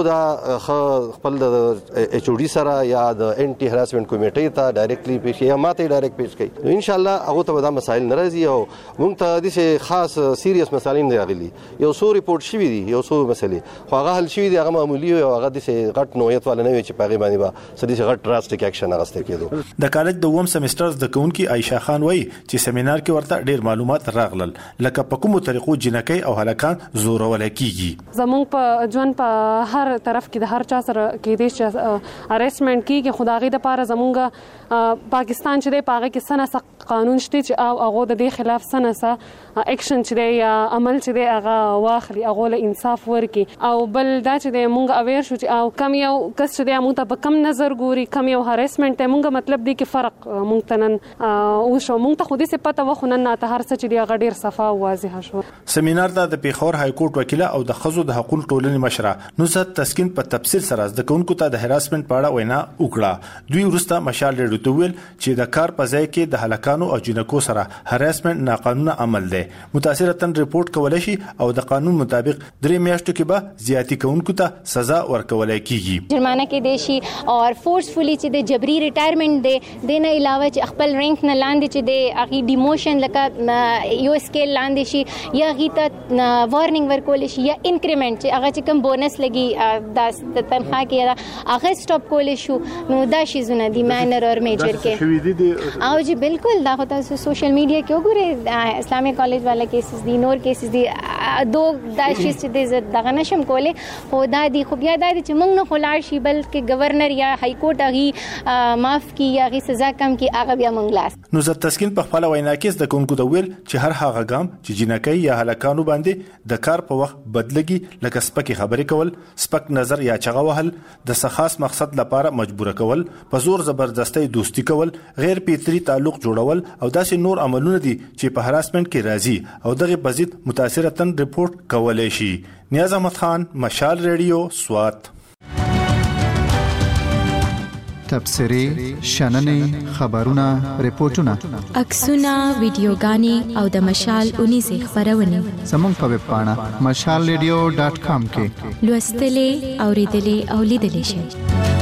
د خپل د ایچ او ډي سره یا د انټي هراسمنټ کمیټې ته ډایرکټلی پیش یا ماته ډایرکټ پیش کوي. نو ان شاء الله هغه ته دا مسایل ناراضي او موږ ته د څه خاص سیریس مسایل نه راغلي. یو څو ریپورت شوی دي، یو څو مسلې خو هغه حل شوی دي، هغه معمولی او هغه د څه غټ نوعیت والا نه وي چې پاغي باندې با سدي غټ ډراسټیک اکشن اغسته کېدو. د کالج د اووم سمستر زده کوونکي عایشه خان وایي چې سیمینار کې ورته ډیر معلومات راغلل لکه په کومو طریقو جنکۍ او هلکان زورول کیږي. زموږ په ژوند په هر طرف کې د هر چا سره کې دي چې هراسمنټ کیږي. خدای د پاره زموږ پاکستان چې د پاغه کې سنه قانون شته چې او هغه د دې خلاف سنه اکشن چې دی یا عمل چې دی هغه واخلي، هغه له انصاف ورکي او بل دا چې د مونږ اویر شو چې او کم یو کس چې د موږ ته په کم نظر ګوري، کم یو هراسمنټ هراسمنت ته مونږ مطلب دی کې فرق مونږ ته نن او شو مونږ ته خو دې څه پته وخت نن ته هر څه چې دی هغه ډیر صفا او واضح شو. سیمینار د پیښور های کورټ وکیل او د خزو د حقوقو ټولنې مشره نصرت تسکین په تفصیل سره د کوونکو ته د هراسمنت په اړه وینا وکړه. دوی ورسته مشال ریډیو ته ویل چې د کار په ځای کې د هلکانو او جنکو سره هراسمنت ناقانونه عمل دی. متاثرتن ریپورت کولای شي او د قانون مطابق درې میاشتو کې به زیاتی کوونکو ته سزا ورکولای کیږي. جرمانه کې دی شي او فورسفلی چې د جبري ریټایرمنټ دی دینه علاوه چې خپل رینک نه لاندې چې دی اغي ډیموشن لکه یو سکیل لاندې شي یا غي ته وارنینګ ورکول شي یا انکریمنٹ چې هغه چې کوم بونس لګي د تنخواه کې هغه سټاپ کول شو. نو دا شي زونه دي ماینر او میجر کې او جی بالکل دا خو تاسو سوشل میډیا کې وګورئ اسلامي کالج والا کیسز دي نور کیسز دي دو دا شي چې دغه نشم کوله خو دا دي خو بیا دا چې موږ نه خلاص شي بلکې گورنر یا های کورټ هغه معاف کی یا هغه سزا کم کی هغه بیا موږ لاس. نو زه تسکین په خپل وینا کې د کوونکو د ویل چې هر هغه ګام چې جنکۍ یا هلکانو باندې د کار په وخت بدلږي لکه سپکې خبرې کول سپک نظر یا چغه وهل د خاص مقصد لپاره مجبور کول په زور زبردستۍ دوستی کول غیر فطري تعلق جوړول او داسې نور عملونه دي چې په هراسمنت کې راځي او دغه بزید متاثرتن ریپورت کولای شي. نیاز احمد خان مشال ریډیو سوات. تبصرې شننې خبرونه ریپورتونه عکسونه ویډیوګانې او د مشال اونیزه خبرونه زموږ په ویب پاڼه مشال ریډیو ډاټ کام کې لوستلې اوریدلې او لیدلې شئ.